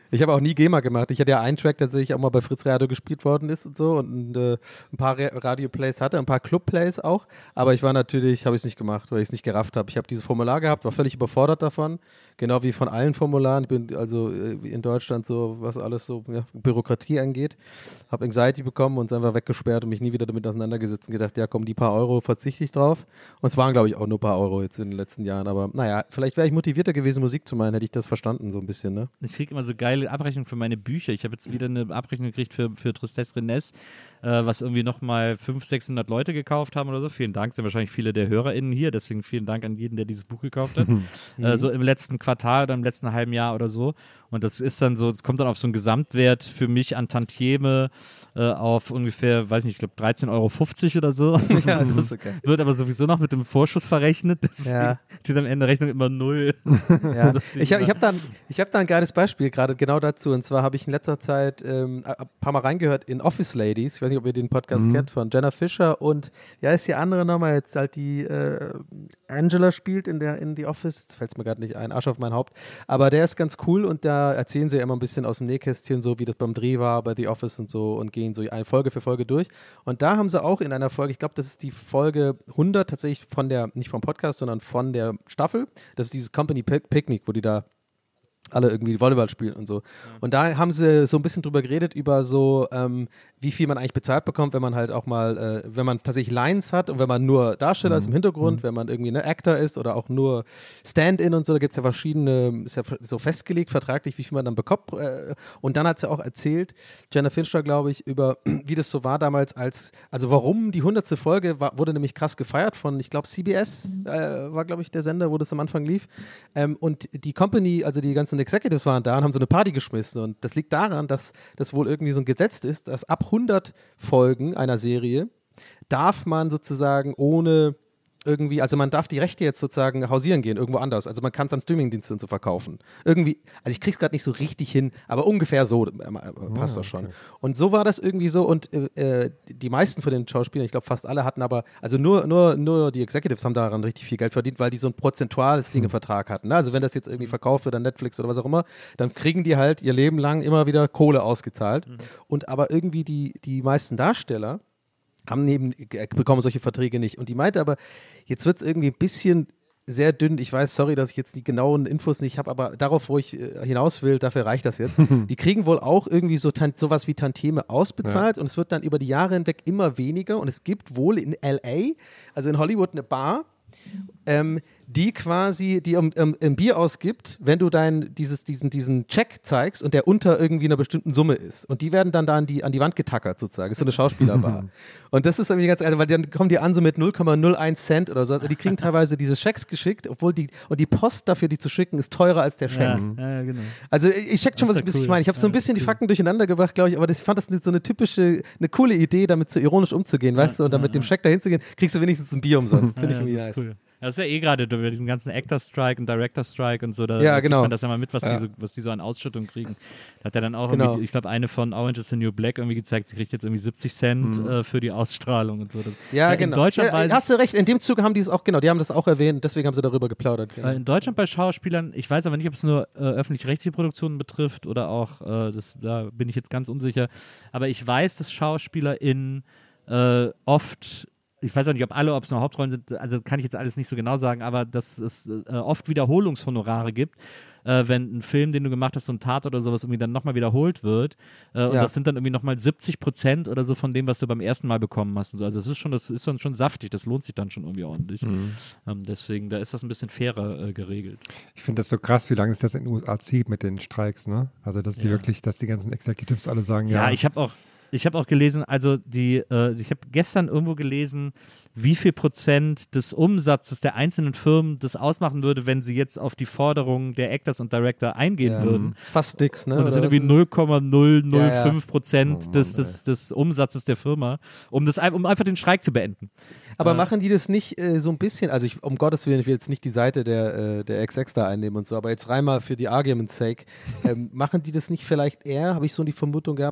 S7: Ich habe auch nie GEMA gemacht. Ich hatte ja einen Track, der tatsächlich auch mal bei Fritz Radio gespielt worden ist und so und äh, ein paar Radio-Plays hatte, ein paar Club-Plays auch. Aber ich war natürlich, habe ich es nicht gemacht, weil ich es nicht gerafft habe. Ich habe dieses Formular gehabt, war völlig überfordert davon. Genau wie von allen Formularen. Ich bin also äh, in Deutschland so, was alles so ja, Bürokratie angeht. Habe Anxiety bekommen und einfach weggesperrt und mich nie wieder damit auseinandergesetzt und gedacht, ja komm, die paar Euro verzichte ich drauf. Und es waren, glaube ich, auch nur ein paar Euro jetzt in den letzten Jahren. Aber naja, vielleicht wäre ich motivierter gewesen, Musik zu machen, hätte ich das verstanden, so ein bisschen, ne?
S5: Ich kriege immer so geile Abrechnungen für meine Bücher. Ich habe jetzt wieder eine Abrechnung gekriegt für, für Tristesse Rennes, äh, was irgendwie nochmal fünfhundert, sechshundert Leute gekauft haben oder so. Vielen Dank, sind wahrscheinlich viele der HörerInnen hier, deswegen vielen Dank an jeden, der dieses Buch gekauft hat. Mhm. Äh, so im letzten Quartal oder im letzten halben Jahr oder so. Und das ist dann so, es kommt dann auf so einen Gesamtwert für mich an Tantieme äh, auf ungefähr, weiß nicht, ich glaube dreizehn Euro fünfzig oder so.
S7: Ja, das ist okay.
S5: Wird aber sowieso noch mit dem Vorschuss verrechnet. Deswegen
S7: ja.
S5: steht am Ende Rechnung immer null.
S7: Ja. Ich habe ich hab da, hab da ein geiles Beispiel gerade genau dazu. Und zwar habe ich in letzter Zeit ähm, ein paar Mal reingehört in Office Ladies. Ich weiß nicht, ob ihr den Podcast mhm. kennt, von Jenna Fischer und ja, ist die andere nochmal jetzt halt die äh, Angela spielt in der in The Office. Jetzt fällt es mir gerade nicht ein, Arsch auf mein Haupt. Aber der ist ganz cool und da erzählen sie ja immer ein bisschen aus dem Nähkästchen, so wie das beim Dreh war, bei The Office und so und gehen so eine Folge für Folge durch. Und da haben sie auch in einer Folge, ich glaube, das ist die Folge hundert tatsächlich von der, nicht vom Podcast, sondern von der Staffel. Das ist dieses Company Picnic, wo die da alle irgendwie Volleyball spielen und so. Ja. Und da haben sie so ein bisschen drüber geredet, über so, ähm, wie viel man eigentlich bezahlt bekommt, wenn man halt auch mal, äh, wenn man tatsächlich Lines hat und wenn man nur Darsteller mhm. ist im Hintergrund, mhm. wenn man irgendwie ein Actor ist oder auch nur Stand-in und so, da gibt es ja verschiedene, ist ja so festgelegt, vertraglich, wie viel man dann bekommt. Äh, und dann hat sie auch erzählt, Jenna Fincher, glaube ich, über, wie das so war damals als, also warum die hundertste Folge war, wurde nämlich krass gefeiert von, ich glaube, C B S äh, war, glaube ich, der Sender, wo das am Anfang lief. Ähm, und die Company, also die ganzen Executives waren da und haben so eine Party geschmissen. Und das liegt daran, dass das wohl irgendwie so ein Gesetz ist, dass ab hundert Folgen einer Serie darf man sozusagen ohne irgendwie, also man darf die Rechte jetzt sozusagen hausieren gehen, irgendwo anders. Also man kann es an Streamingdiensten so verkaufen. Irgendwie, also ich krieg's gerade nicht so richtig hin, aber ungefähr so äh, passt
S6: oh,
S7: das schon.
S6: okay.
S7: Und so war das irgendwie so und äh, die meisten von den Schauspielern, ich glaube fast alle hatten aber, also nur, nur, nur die Executives haben daran richtig viel Geld verdient, weil die so ein prozentuales Ding im Vertrag hatten. Ne? Also wenn das jetzt irgendwie verkauft wird an Netflix oder was auch immer, dann kriegen die halt ihr Leben lang immer wieder Kohle ausgezahlt. Mhm. Und aber irgendwie die, die meisten Darsteller haben neben, bekommen solche Verträge nicht. Und die meinte aber, jetzt wird es irgendwie ein bisschen sehr dünn. Ich weiß, sorry, dass ich jetzt die genauen Infos nicht habe, aber darauf, wo ich äh, hinaus will, dafür reicht das jetzt. Die kriegen wohl auch irgendwie so tan- sowas wie Tantieme ausbezahlt ja. und es wird dann über die Jahre hinweg immer weniger. Und es gibt wohl in L A, also in Hollywood, eine Bar, ähm, die quasi, die um, um, ein Bier ausgibt, wenn du dein, dieses, diesen, diesen Check zeigst und der unter irgendwie einer bestimmten Summe ist. Und die werden dann da an die, an die Wand getackert sozusagen. Das ist so eine Schauspielerbar. Und das ist irgendwie ganz, also, weil dann kommen die an so mit null Komma null eins Cent oder so. Also die kriegen teilweise diese Schecks geschickt, obwohl die, und die Post dafür, die zu schicken, ist teurer als der Scheck.
S5: Ja, ja, genau.
S7: Also ich check schon, was,
S5: ja
S7: was
S5: cool.
S7: ich meine. Ich habe so ein bisschen ja, die Fakten cool. durcheinander gebracht, glaube ich, aber das, ich fand das so eine typische, eine coole Idee, damit so ironisch umzugehen, ja, weißt du, und dann ja, mit dem Scheck dahin zu gehen, kriegst du wenigstens ein Bier umsonst. Finde ich irgendwie nice. Cool.
S5: Ja, das ist ja eh gerade über diesen ganzen Actor-Strike und Director-Strike und so, da
S7: ja,
S5: kriegt
S7: genau.
S5: man das ja mal mit, was,
S7: ja.
S5: die, so, was die so an Ausschüttung kriegen. Da hat er dann auch,
S7: genau.
S5: ich glaube, eine von Orange is the New Black irgendwie gezeigt, sie kriegt jetzt irgendwie siebzig Cent mhm. äh, für die Ausstrahlung und so. Das,
S7: ja,
S5: ja,
S7: genau.
S5: In Deutschland
S7: ja, hast du recht, in dem Zuge haben die es auch, genau, die haben das auch erwähnt, deswegen haben sie darüber geplaudert. Genau.
S5: Äh, in Deutschland bei Schauspielern, ich weiß aber nicht, ob es nur äh, öffentlich-rechtliche Produktionen betrifft oder auch, äh, das, da bin ich jetzt ganz unsicher, aber ich weiß, dass SchauspielerInnen äh, oft ich weiß auch nicht, ob alle, ob es nur Hauptrollen sind, also kann ich jetzt alles nicht so genau sagen, aber dass es äh, oft Wiederholungshonorare gibt, äh, wenn ein Film, den du gemacht hast, so ein Tat oder sowas, irgendwie dann nochmal wiederholt wird. Äh, und
S7: ja.
S5: das sind dann irgendwie nochmal siebzig Prozent oder so von dem, was du beim ersten Mal bekommen hast. Und so. Also das ist schon, das ist dann schon saftig, das lohnt sich dann schon irgendwie ordentlich. Mhm. Ähm, deswegen, da ist das ein bisschen fairer äh, geregelt.
S6: Ich finde das so krass, wie lange es das in den U S A zieht mit den Streiks, ne? Also dass die
S5: ja.
S6: wirklich, dass die ganzen Executives alle sagen, ja.
S5: Ja, ich habe auch Ich habe auch gelesen, also die, äh, ich habe gestern irgendwo gelesen, wie viel Prozent des Umsatzes der einzelnen Firmen das ausmachen würde, wenn sie jetzt auf die Forderungen der Actors und Director eingehen
S7: ja.
S5: würden.
S7: Das ist fast nix, ne?
S5: Und das sind irgendwie null Komma null null fünf Prozent
S7: ja, ja. oh
S5: des, des, des Umsatzes der Firma, um, das, um einfach den Streik zu beenden.
S7: Aber
S5: äh,
S7: machen die das nicht äh, so ein bisschen, also ich, um Gottes Willen, ich will jetzt nicht die Seite der, äh, der X X da einnehmen und so, aber jetzt rein mal für die Argument's sake, ähm, machen die das nicht vielleicht eher, habe ich so die Vermutung gehabt,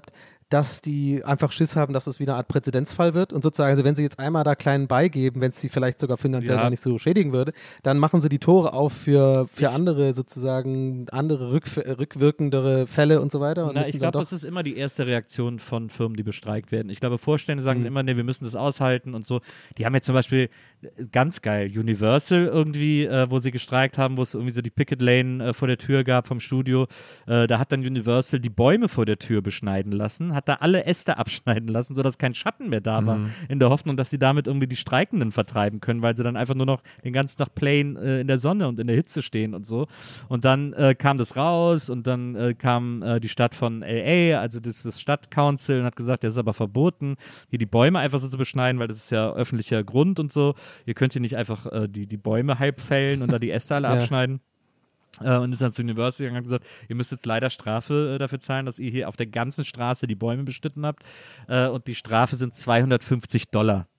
S7: dass die einfach Schiss haben, dass es wieder eine Art Präzedenzfall wird und sozusagen, also wenn sie jetzt einmal da kleinen beigeben, wenn es sie vielleicht sogar finanziell
S5: Ja.
S7: gar nicht so schädigen würde, dann machen sie die Tore auf für, für andere sozusagen, andere rück, rückwirkendere Fälle und so weiter. Und
S5: Na,
S7: müssen
S5: ich
S7: dann
S5: glaube,
S7: doch-
S5: das ist immer die erste Reaktion von Firmen, die bestreikt werden. Ich glaube, Vorstände sagen
S7: Mhm.
S5: immer, nee, wir müssen das aushalten und so. Die haben jetzt zum Beispiel, äh, ganz geil, Universal irgendwie, äh, wo sie gestreikt haben, wo es irgendwie so die Picket Lane äh, vor der Tür gab vom Studio. Äh, da hat dann Universal die Bäume vor der Tür beschneiden lassen, hat da alle Äste abschneiden lassen, sodass kein Schatten mehr da war,
S6: Mhm.
S5: in der Hoffnung, dass sie damit irgendwie die Streikenden vertreiben können, weil sie dann einfach nur noch den ganzen Tag plain äh, in der Sonne und in der Hitze stehen und so. Und dann äh, kam das raus und dann äh, kam äh, die Stadt von L A, also das, das Stadtcouncil, und hat gesagt, das ist aber verboten, hier die Bäume einfach so zu beschneiden, weil das ist ja öffentlicher Grund und so. Ihr könnt hier nicht einfach äh, die, die Bäume halb fällen und da die Äste alle
S7: Ja.
S5: abschneiden. Äh, und ist dann zu University gegangen und hat gesagt, ihr müsst jetzt leider Strafe äh, dafür zahlen, dass ihr hier auf der ganzen Straße die Bäume beschnitten habt. Äh, und die Strafe sind zweihundertfünfzig Dollar.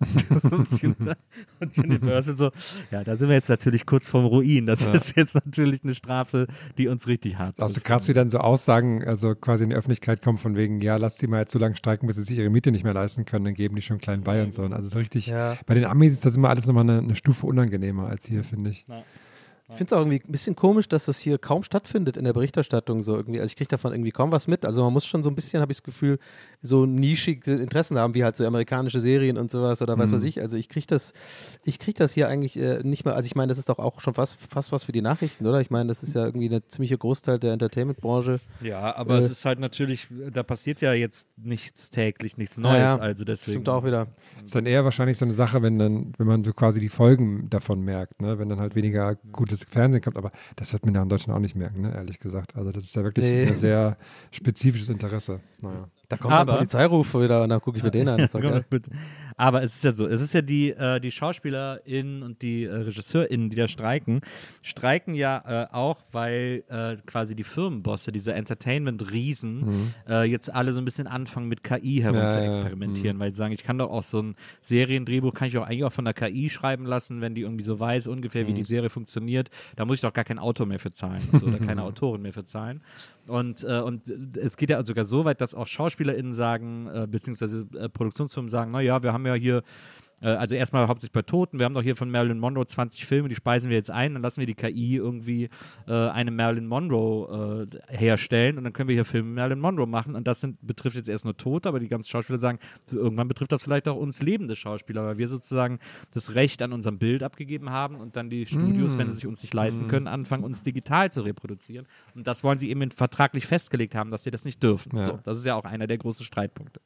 S5: Und Universal so, ja, da sind wir jetzt natürlich kurz vorm Ruin. Das
S6: Ja.
S5: ist jetzt natürlich eine Strafe, die uns richtig hart
S6: Das ist so
S5: trifft.
S6: krass, wie dann so Aussagen, also quasi in die Öffentlichkeit kommen von wegen, ja, lasst sie mal jetzt so lange streiken, bis sie sich ihre Miete nicht mehr leisten können, dann geben die schon klein bei und so. Und also so richtig,
S7: Ja.
S6: bei den Amis ist das immer alles nochmal eine, eine Stufe unangenehmer als hier, finde ich.
S7: Ich finde es auch irgendwie ein bisschen komisch, dass das hier kaum stattfindet in der Berichterstattung so irgendwie. Also ich kriege davon irgendwie kaum was mit. Also man muss schon so ein bisschen, habe ich das Gefühl, so nischige Interessen haben, wie halt so amerikanische Serien und sowas oder was
S6: Mhm.
S7: weiß ich. Also ich kriege das, ich kriege das hier eigentlich äh, nicht mehr. Also ich meine, das ist doch auch schon fast, fast was für die Nachrichten, oder? Ich meine, das ist ja irgendwie ein ziemlicher Großteil der Entertainment-Branche.
S5: Ja, aber
S7: Äh,
S5: es ist halt natürlich, da passiert ja jetzt nichts täglich, nichts Neues.
S7: Ja, ja.
S5: Also deswegen.
S7: Stimmt auch wieder.
S6: Ist dann eher wahrscheinlich so eine Sache, wenn dann, wenn man so quasi die Folgen davon merkt, ne? Wenn dann halt weniger gutes Fernsehen kommt, aber das wird man ja in Deutschland auch nicht merken, ne? Ehrlich gesagt. Also das ist ja wirklich
S7: Nee.
S6: ein sehr spezifisches Interesse. Naja.
S7: Da kommt
S5: Aber-
S7: ein Polizeiruf wieder und dann gucke ich mir den an. Das ist doch
S5: Ja,
S7: geil.
S5: bitte. Aber es ist ja so, es ist ja die, äh, die SchauspielerInnen und die äh, RegisseurInnen, die da streiken, streiken ja äh, auch, weil äh, quasi die Firmenbosse, diese Entertainment-Riesen, äh, jetzt alle so ein bisschen anfangen mit K I herum
S6: Ja,
S5: zu
S6: ja,
S5: experimentieren, weil sie sagen, ich kann doch auch so ein Seriendrehbuch, kann ich auch eigentlich auch von der K I schreiben lassen, wenn die irgendwie so weiß ungefähr, wie die Serie funktioniert, da muss ich doch gar kein Autor mehr für zahlen und so, oder keine Autorin mehr für zahlen. Und, äh, und es geht ja sogar so weit, dass auch SchauspielerInnen sagen, äh, beziehungsweise äh, Produktionsfirmen sagen, naja, wir haben ja hier, äh, also erstmal hauptsächlich bei Toten, wir haben doch hier von Marilyn Monroe zwanzig Filme, die speisen wir jetzt ein, dann lassen wir die K I irgendwie äh, eine Marilyn Monroe äh, herstellen und dann können wir hier Filme mit Marilyn Monroe machen und das sind, betrifft jetzt erst nur Tote, aber die ganzen Schauspieler sagen, irgendwann betrifft das vielleicht auch uns lebende Schauspieler, weil wir sozusagen das Recht an unserem Bild abgegeben haben und dann die Studios, wenn sie sich uns nicht leisten können, anfangen, uns digital zu reproduzieren. Und das wollen sie eben vertraglich festgelegt haben, dass sie das nicht dürfen.
S6: Ja.
S5: So, das ist ja auch einer der großen Streitpunkte.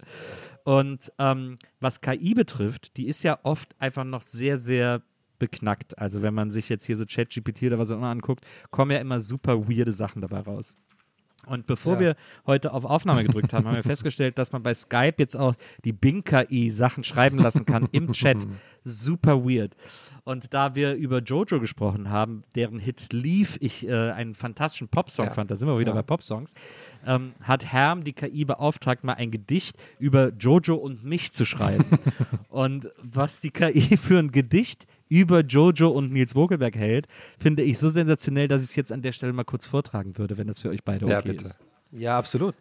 S5: Und ähm, was K I betrifft, die ist ja oft einfach noch sehr, sehr beknackt. Also wenn man sich jetzt hier so ChatGPT oder was auch immer anguckt, kommen ja immer super weirde Sachen dabei raus. Und bevor
S7: Ja.
S5: wir heute auf Aufnahme gedrückt haben, haben wir festgestellt, dass man bei Skype jetzt auch die Bing-K I Sachen schreiben lassen kann im Chat. Super weird. Und da wir über Jojo gesprochen haben, deren Hit Leave ich äh, einen fantastischen Popsong
S6: Ja.
S5: fand, da sind wir wieder
S6: Ja.
S5: bei Popsongs, ähm, hat Herm die K I beauftragt, mal ein Gedicht über Jojo und mich zu schreiben. Und was die K I für ein Gedicht über Jojo und Nils Bokelberg hält, finde ich so sensationell, dass ich es jetzt an der Stelle mal kurz vortragen würde, wenn das für euch beide okay
S6: Ja, bitte.
S5: ist.
S7: Ja, absolut.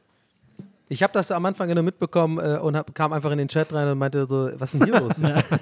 S7: Ich habe das am Anfang nur mitbekommen äh, und hab, kam einfach in den Chat rein und meinte so, was ist denn hier los?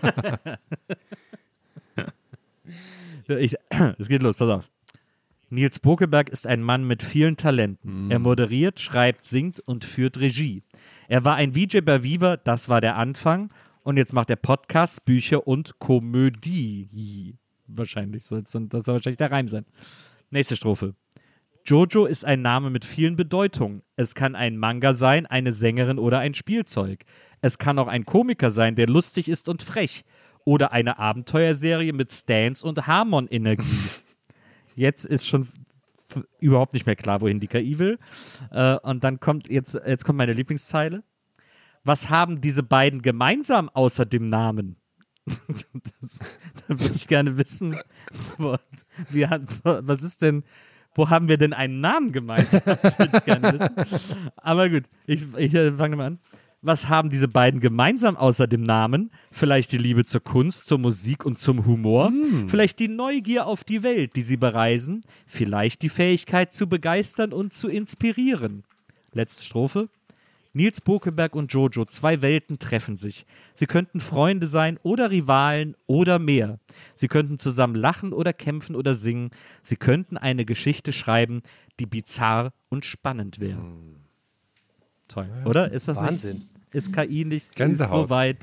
S5: Ich, es geht los, pass auf. Nils Bokelberg ist ein Mann mit vielen Talenten. Er moderiert, schreibt, singt und führt Regie. Er war ein V J bei Viva, das war der Anfang. Und jetzt macht er Podcasts, Bücher und Komödie. Wahrscheinlich soll es dann, das soll wahrscheinlich der Reim sein. Nächste Strophe. Jojo ist ein Name mit vielen Bedeutungen. Es kann ein Manga sein, eine Sängerin oder ein Spielzeug. Es kann auch ein Komiker sein, der lustig ist und frech. Oder eine Abenteuerserie mit Stans und Harmon-Energie. Jetzt ist schon f- überhaupt nicht mehr klar, wohin die K I will. Äh, und dann kommt, jetzt, jetzt kommt meine Lieblingszeile. Was haben diese beiden gemeinsam außer dem Namen? das, da würde ich gerne wissen, wo, wie hat, was ist denn, wo haben wir denn einen Namen gemeinsam? Würde ich gerne wissen. Aber gut, ich, ich äh, fange mal an. Was haben diese beiden gemeinsam außer dem Namen? Vielleicht die Liebe zur Kunst, zur Musik und zum Humor? Vielleicht die Neugier auf die Welt, die sie bereisen? Vielleicht die Fähigkeit zu begeistern und zu inspirieren? Letzte Strophe. Nils Bokelberg und Jojo, zwei Welten treffen sich. Sie könnten Freunde sein oder Rivalen oder mehr. Sie könnten zusammen lachen oder kämpfen oder singen. Sie könnten eine Geschichte schreiben, die bizarr und spannend wäre. Toll, oder? Ist das
S7: Wahnsinn.
S5: Nicht, ist K I nicht
S6: Gänsehaut.
S5: so weit?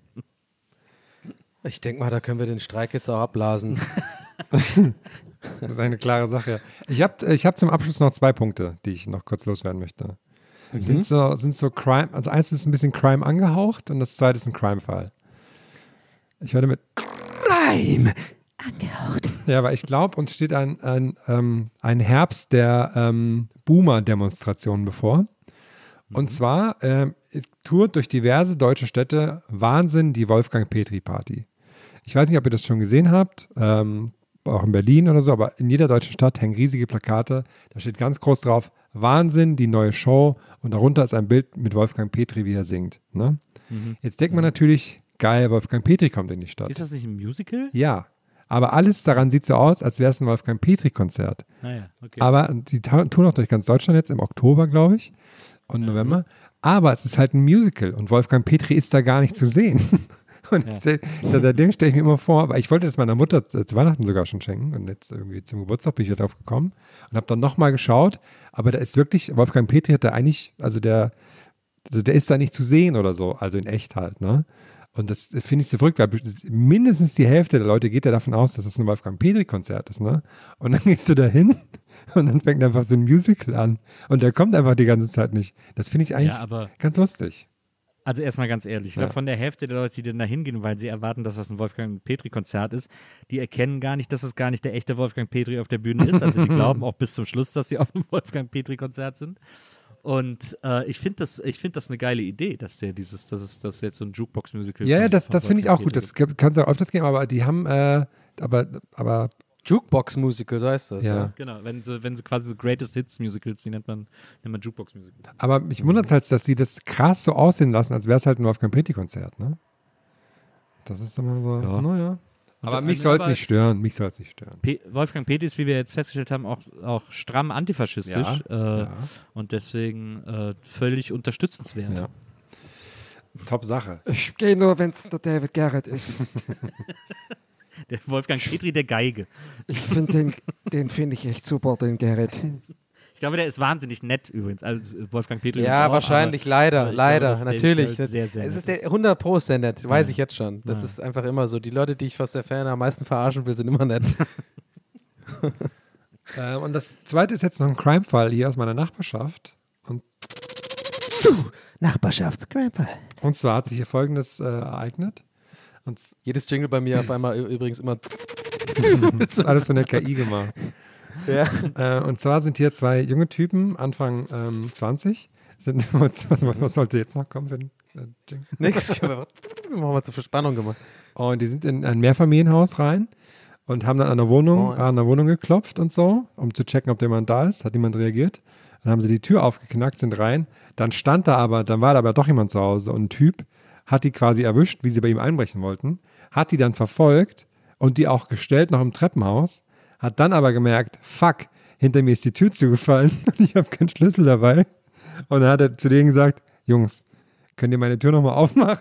S7: Ich denke mal, da können wir den Streik jetzt auch abblasen.
S6: Das ist eine klare Sache. Ich habe ich hab zum Abschluss noch zwei Punkte, die ich noch kurz loswerden möchte. Mhm. Sind so, sind so Crime, also eins ist ein bisschen Crime angehaucht und das zweite ist ein Crime-Fall. Ich werde mit Crime angehaucht. Ja, weil ich glaube, uns steht ein, ein, ähm, ein Herbst der ähm, Boomer-Demonstrationen bevor. Und zwar ähm, tourt durch diverse deutsche Städte Wahnsinn die Wolfgang Petri-Party. Ich weiß nicht, ob ihr das schon gesehen habt, ähm, auch in Berlin oder so, aber in jeder deutschen Stadt hängen riesige Plakate. Da steht ganz groß drauf, Wahnsinn, die neue Show. Und darunter ist ein Bild mit Wolfgang Petri, wie er singt. Ne? Mhm. Jetzt denkt man natürlich, geil, Wolfgang Petri kommt in die Stadt.
S5: Ist das nicht ein Musical?
S6: Ja, aber alles daran sieht so aus, als wäre es ein Wolfgang Petri-Konzert.
S5: Naja, okay.
S6: Aber die tun auch durch ganz Deutschland jetzt im Oktober, glaube ich, und November. Mhm. Aber es ist halt ein Musical und Wolfgang Petri ist da gar nicht zu sehen. Und ja. Seitdem stelle ich mir immer vor, aber ich wollte das meiner Mutter zu Weihnachten sogar schon schenken und jetzt irgendwie zum Geburtstag bin ich wieder drauf gekommen und habe dann nochmal geschaut, aber da ist wirklich, Wolfgang Petri hat da eigentlich, also der, also der ist da nicht zu sehen oder so, also in echt halt, ne? Und das finde ich so verrückt, weil mindestens die Hälfte der Leute geht ja davon aus, dass das ein Wolfgang Petri-Konzert ist, ne? Und dann gehst du da hin und dann fängt einfach so ein Musical an und der kommt einfach die ganze Zeit nicht. Das finde ich eigentlich
S5: ja,
S6: ganz lustig.
S5: Also erstmal ganz ehrlich, ich glaube,
S6: Ja.
S5: von der Hälfte der Leute, die dann da hingehen, weil sie erwarten, dass das ein Wolfgang Petri-Konzert ist, die erkennen gar nicht, dass das gar nicht der echte Wolfgang Petri auf der Bühne ist. Also die glauben auch bis zum Schluss, dass sie auf einem Wolfgang Petri-Konzert sind. Und äh, ich finde das, ich find das eine geile Idee, dass der dieses, dass es dass jetzt so ein Jukebox-Musical
S6: Ja, ja,
S5: von-
S6: das,
S5: von
S6: das finde ich
S5: Wolfgang
S6: auch gut.
S5: Petri
S6: Das kann es auch öfters geben, aber die haben, äh, aber, aber,
S7: Jukebox-Musical, so heißt das.
S6: Ja.
S7: Ja.
S5: gibt. Genau, wenn sie, wenn sie quasi so Greatest Hits Musicals, die nennt man, nennt man Jukebox-Musicals.
S6: aber mich wundert es halt, dass sie das krass so aussehen lassen, als wäre es halt ein Wolfgang Petri-Konzert, ne? Das ist immer so,
S5: Ja.
S6: naja. Aber
S5: Und-
S6: mich
S5: also
S6: soll es
S5: aber-
S6: nicht stören, mich soll es nicht stören.
S5: Pe- Wolfgang Petri ist, wie wir jetzt festgestellt haben, auch, auch stramm antifaschistisch
S6: Ja,
S5: äh,
S6: ja.
S5: und deswegen äh, völlig unterstützenswert.
S6: Ja. Top Sache.
S9: Ich gehe nur, wenn es der David Garrett ist.
S5: Der Wolfgang Petri, der Geige.
S9: Ich finde den, den finde ich echt super, den Garrett.
S5: Ich glaube, der ist wahnsinnig nett übrigens. Also Wolfgang Petri
S7: Ja,
S5: übrigens auch,
S7: wahrscheinlich,
S5: aber-
S7: leider,
S5: aber ich
S7: leider,
S5: glaube, dass David
S7: natürlich.
S5: Garrett sehr, sehr
S7: es ist
S5: nett
S7: der hundert Pro ist der nett, weiß
S5: Ja.
S7: ich jetzt schon. Das
S5: Ja.
S7: ist einfach immer so. Die Leute, die ich fast der Fan am meisten verarschen will, sind immer nett.
S6: Äh, und das zweite ist jetzt noch ein Crime-Fall hier aus meiner Nachbarschaft. Und,
S7: Nachbarschaftscramper.
S6: und zwar hat sich hier Folgendes äh, ereignet. Und s-
S7: Jedes Jingle bei mir auf einmal ü- übrigens immer.
S6: das ist alles von der K I gemacht.
S7: Ja.
S6: Äh, und zwar sind hier zwei junge Typen, Anfang ähm, zwanzig. Sind, was, was, was sollte jetzt noch kommen für ein äh, Jingle?
S7: Nix. Ich habe einfach machen wir zur Verspannung gemacht.
S6: Und die sind in ein Mehrfamilienhaus rein und haben dann an der Wohnung,
S7: Oh.
S6: an der Wohnung geklopft und so, um zu checken, ob jemand da ist. Hat niemand reagiert. Dann haben sie die Tür aufgeknackt, sind rein. Dann stand da aber, dann war da aber doch jemand zu Hause und ein Typ hat die quasi erwischt, wie sie bei ihm einbrechen wollten, hat die dann verfolgt und die auch gestellt noch im Treppenhaus, hat dann aber gemerkt, fuck, hinter mir ist die Tür zugefallen und ich habe keinen Schlüssel dabei. Und dann hat er zu denen gesagt, Jungs, könnt ihr meine Tür nochmal aufmachen?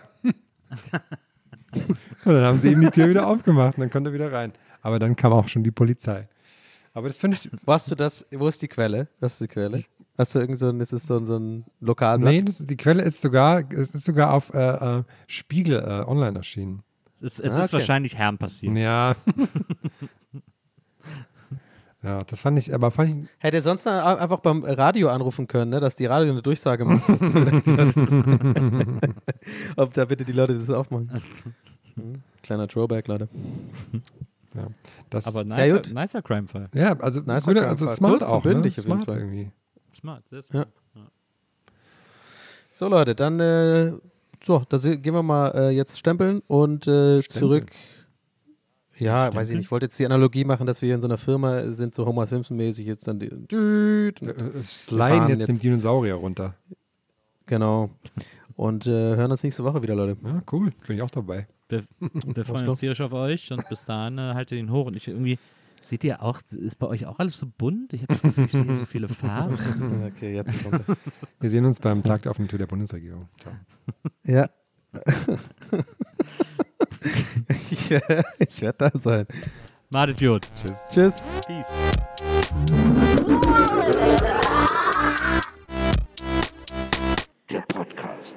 S6: Und dann haben sie ihm die Tür wieder aufgemacht und dann konnte er wieder rein. Aber dann kam auch schon die Polizei. Aber das finde ich.
S7: Wo hast du das? Wo ist die Quelle? Was ist die Quelle? Hast du irgend so ein, ist es so ein, so ein Lokalblatt?
S6: Nee, das, die Quelle ist sogar, es ist sogar auf äh, äh, Spiegel äh, online erschienen.
S5: Es, es
S7: Ah,
S5: ist
S7: okay.
S5: wahrscheinlich Herrn passiert.
S6: Ja. Ja, das fand ich, aber fand ich.
S7: Hätte sonst na- einfach beim Radio anrufen können, ne, dass die Radio eine Durchsage macht. dass vielleicht die Leute das- Ob da bitte die Leute das aufmachen. Hm, Kleiner Throwback, Leute.
S6: Ja, das,
S5: Aber
S7: Ja,
S5: nicer,
S7: gut.
S5: nicer Crime-Fall.
S6: ja also,
S7: Nicer
S6: gute, also
S7: Crime-Fall.
S6: smart
S7: Kurz und
S6: auch, ne?
S7: bündig auf jeden
S6: Smart
S7: Fall.
S6: irgendwie.
S5: Smart, sehr smart.
S7: So Leute, dann äh, so, da se- gehen wir mal äh, jetzt stempeln und äh, zurück. Ja,
S5: Stempeln?
S7: weiß ich nicht. Ich wollte jetzt die Analogie machen, dass wir hier in so einer Firma sind, so Homer Simpson-mäßig jetzt dann die. Düt,
S6: Äh,
S7: und-
S6: äh,
S7: Wir
S6: Sliden
S7: fahren
S6: jetzt,
S7: jetzt-
S6: den Dinosaurier runter.
S7: Genau. Und äh, hören uns nächste Woche wieder, Leute.
S6: Ja, cool. Bin ich auch dabei.
S5: Wir, wir freuen uns tierisch auf euch und bis dahin äh, haltet den hoch. Und ich irgendwie, Seht ihr auch, ist bei euch auch alles so bunt? Ich habe das Gefühl, ich sehe hier so viele Farben.
S7: Okay, jetzt kommt er.
S6: Wir sehen uns beim Tag der offenen Tür der Bundesregierung. Ciao.
S7: Ja. ich werde ich werd da sein.
S5: Madet Jod.
S6: Tschüss.
S7: Tschüss.
S5: Peace.
S4: Der Podcast.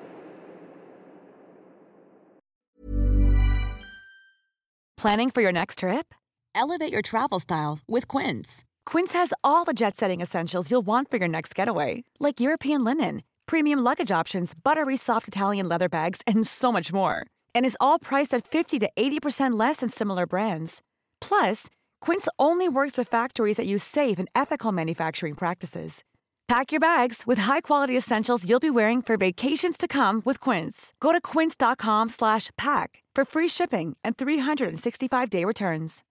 S10: Planning for your next trip? Elevate your travel style with Quince. Quince has all the jet-setting essentials you'll want for your next getaway, like European linen, premium luggage options, buttery soft Italian leather bags, and so much more. And is all priced at fifty to eighty percent less than similar brands. Plus, Quince only works with factories that use safe and ethical manufacturing practices. Pack your bags with high-quality essentials you'll be wearing for vacations to come with Quince. Go to quince.com slash pack for free shipping and three sixty-five day returns.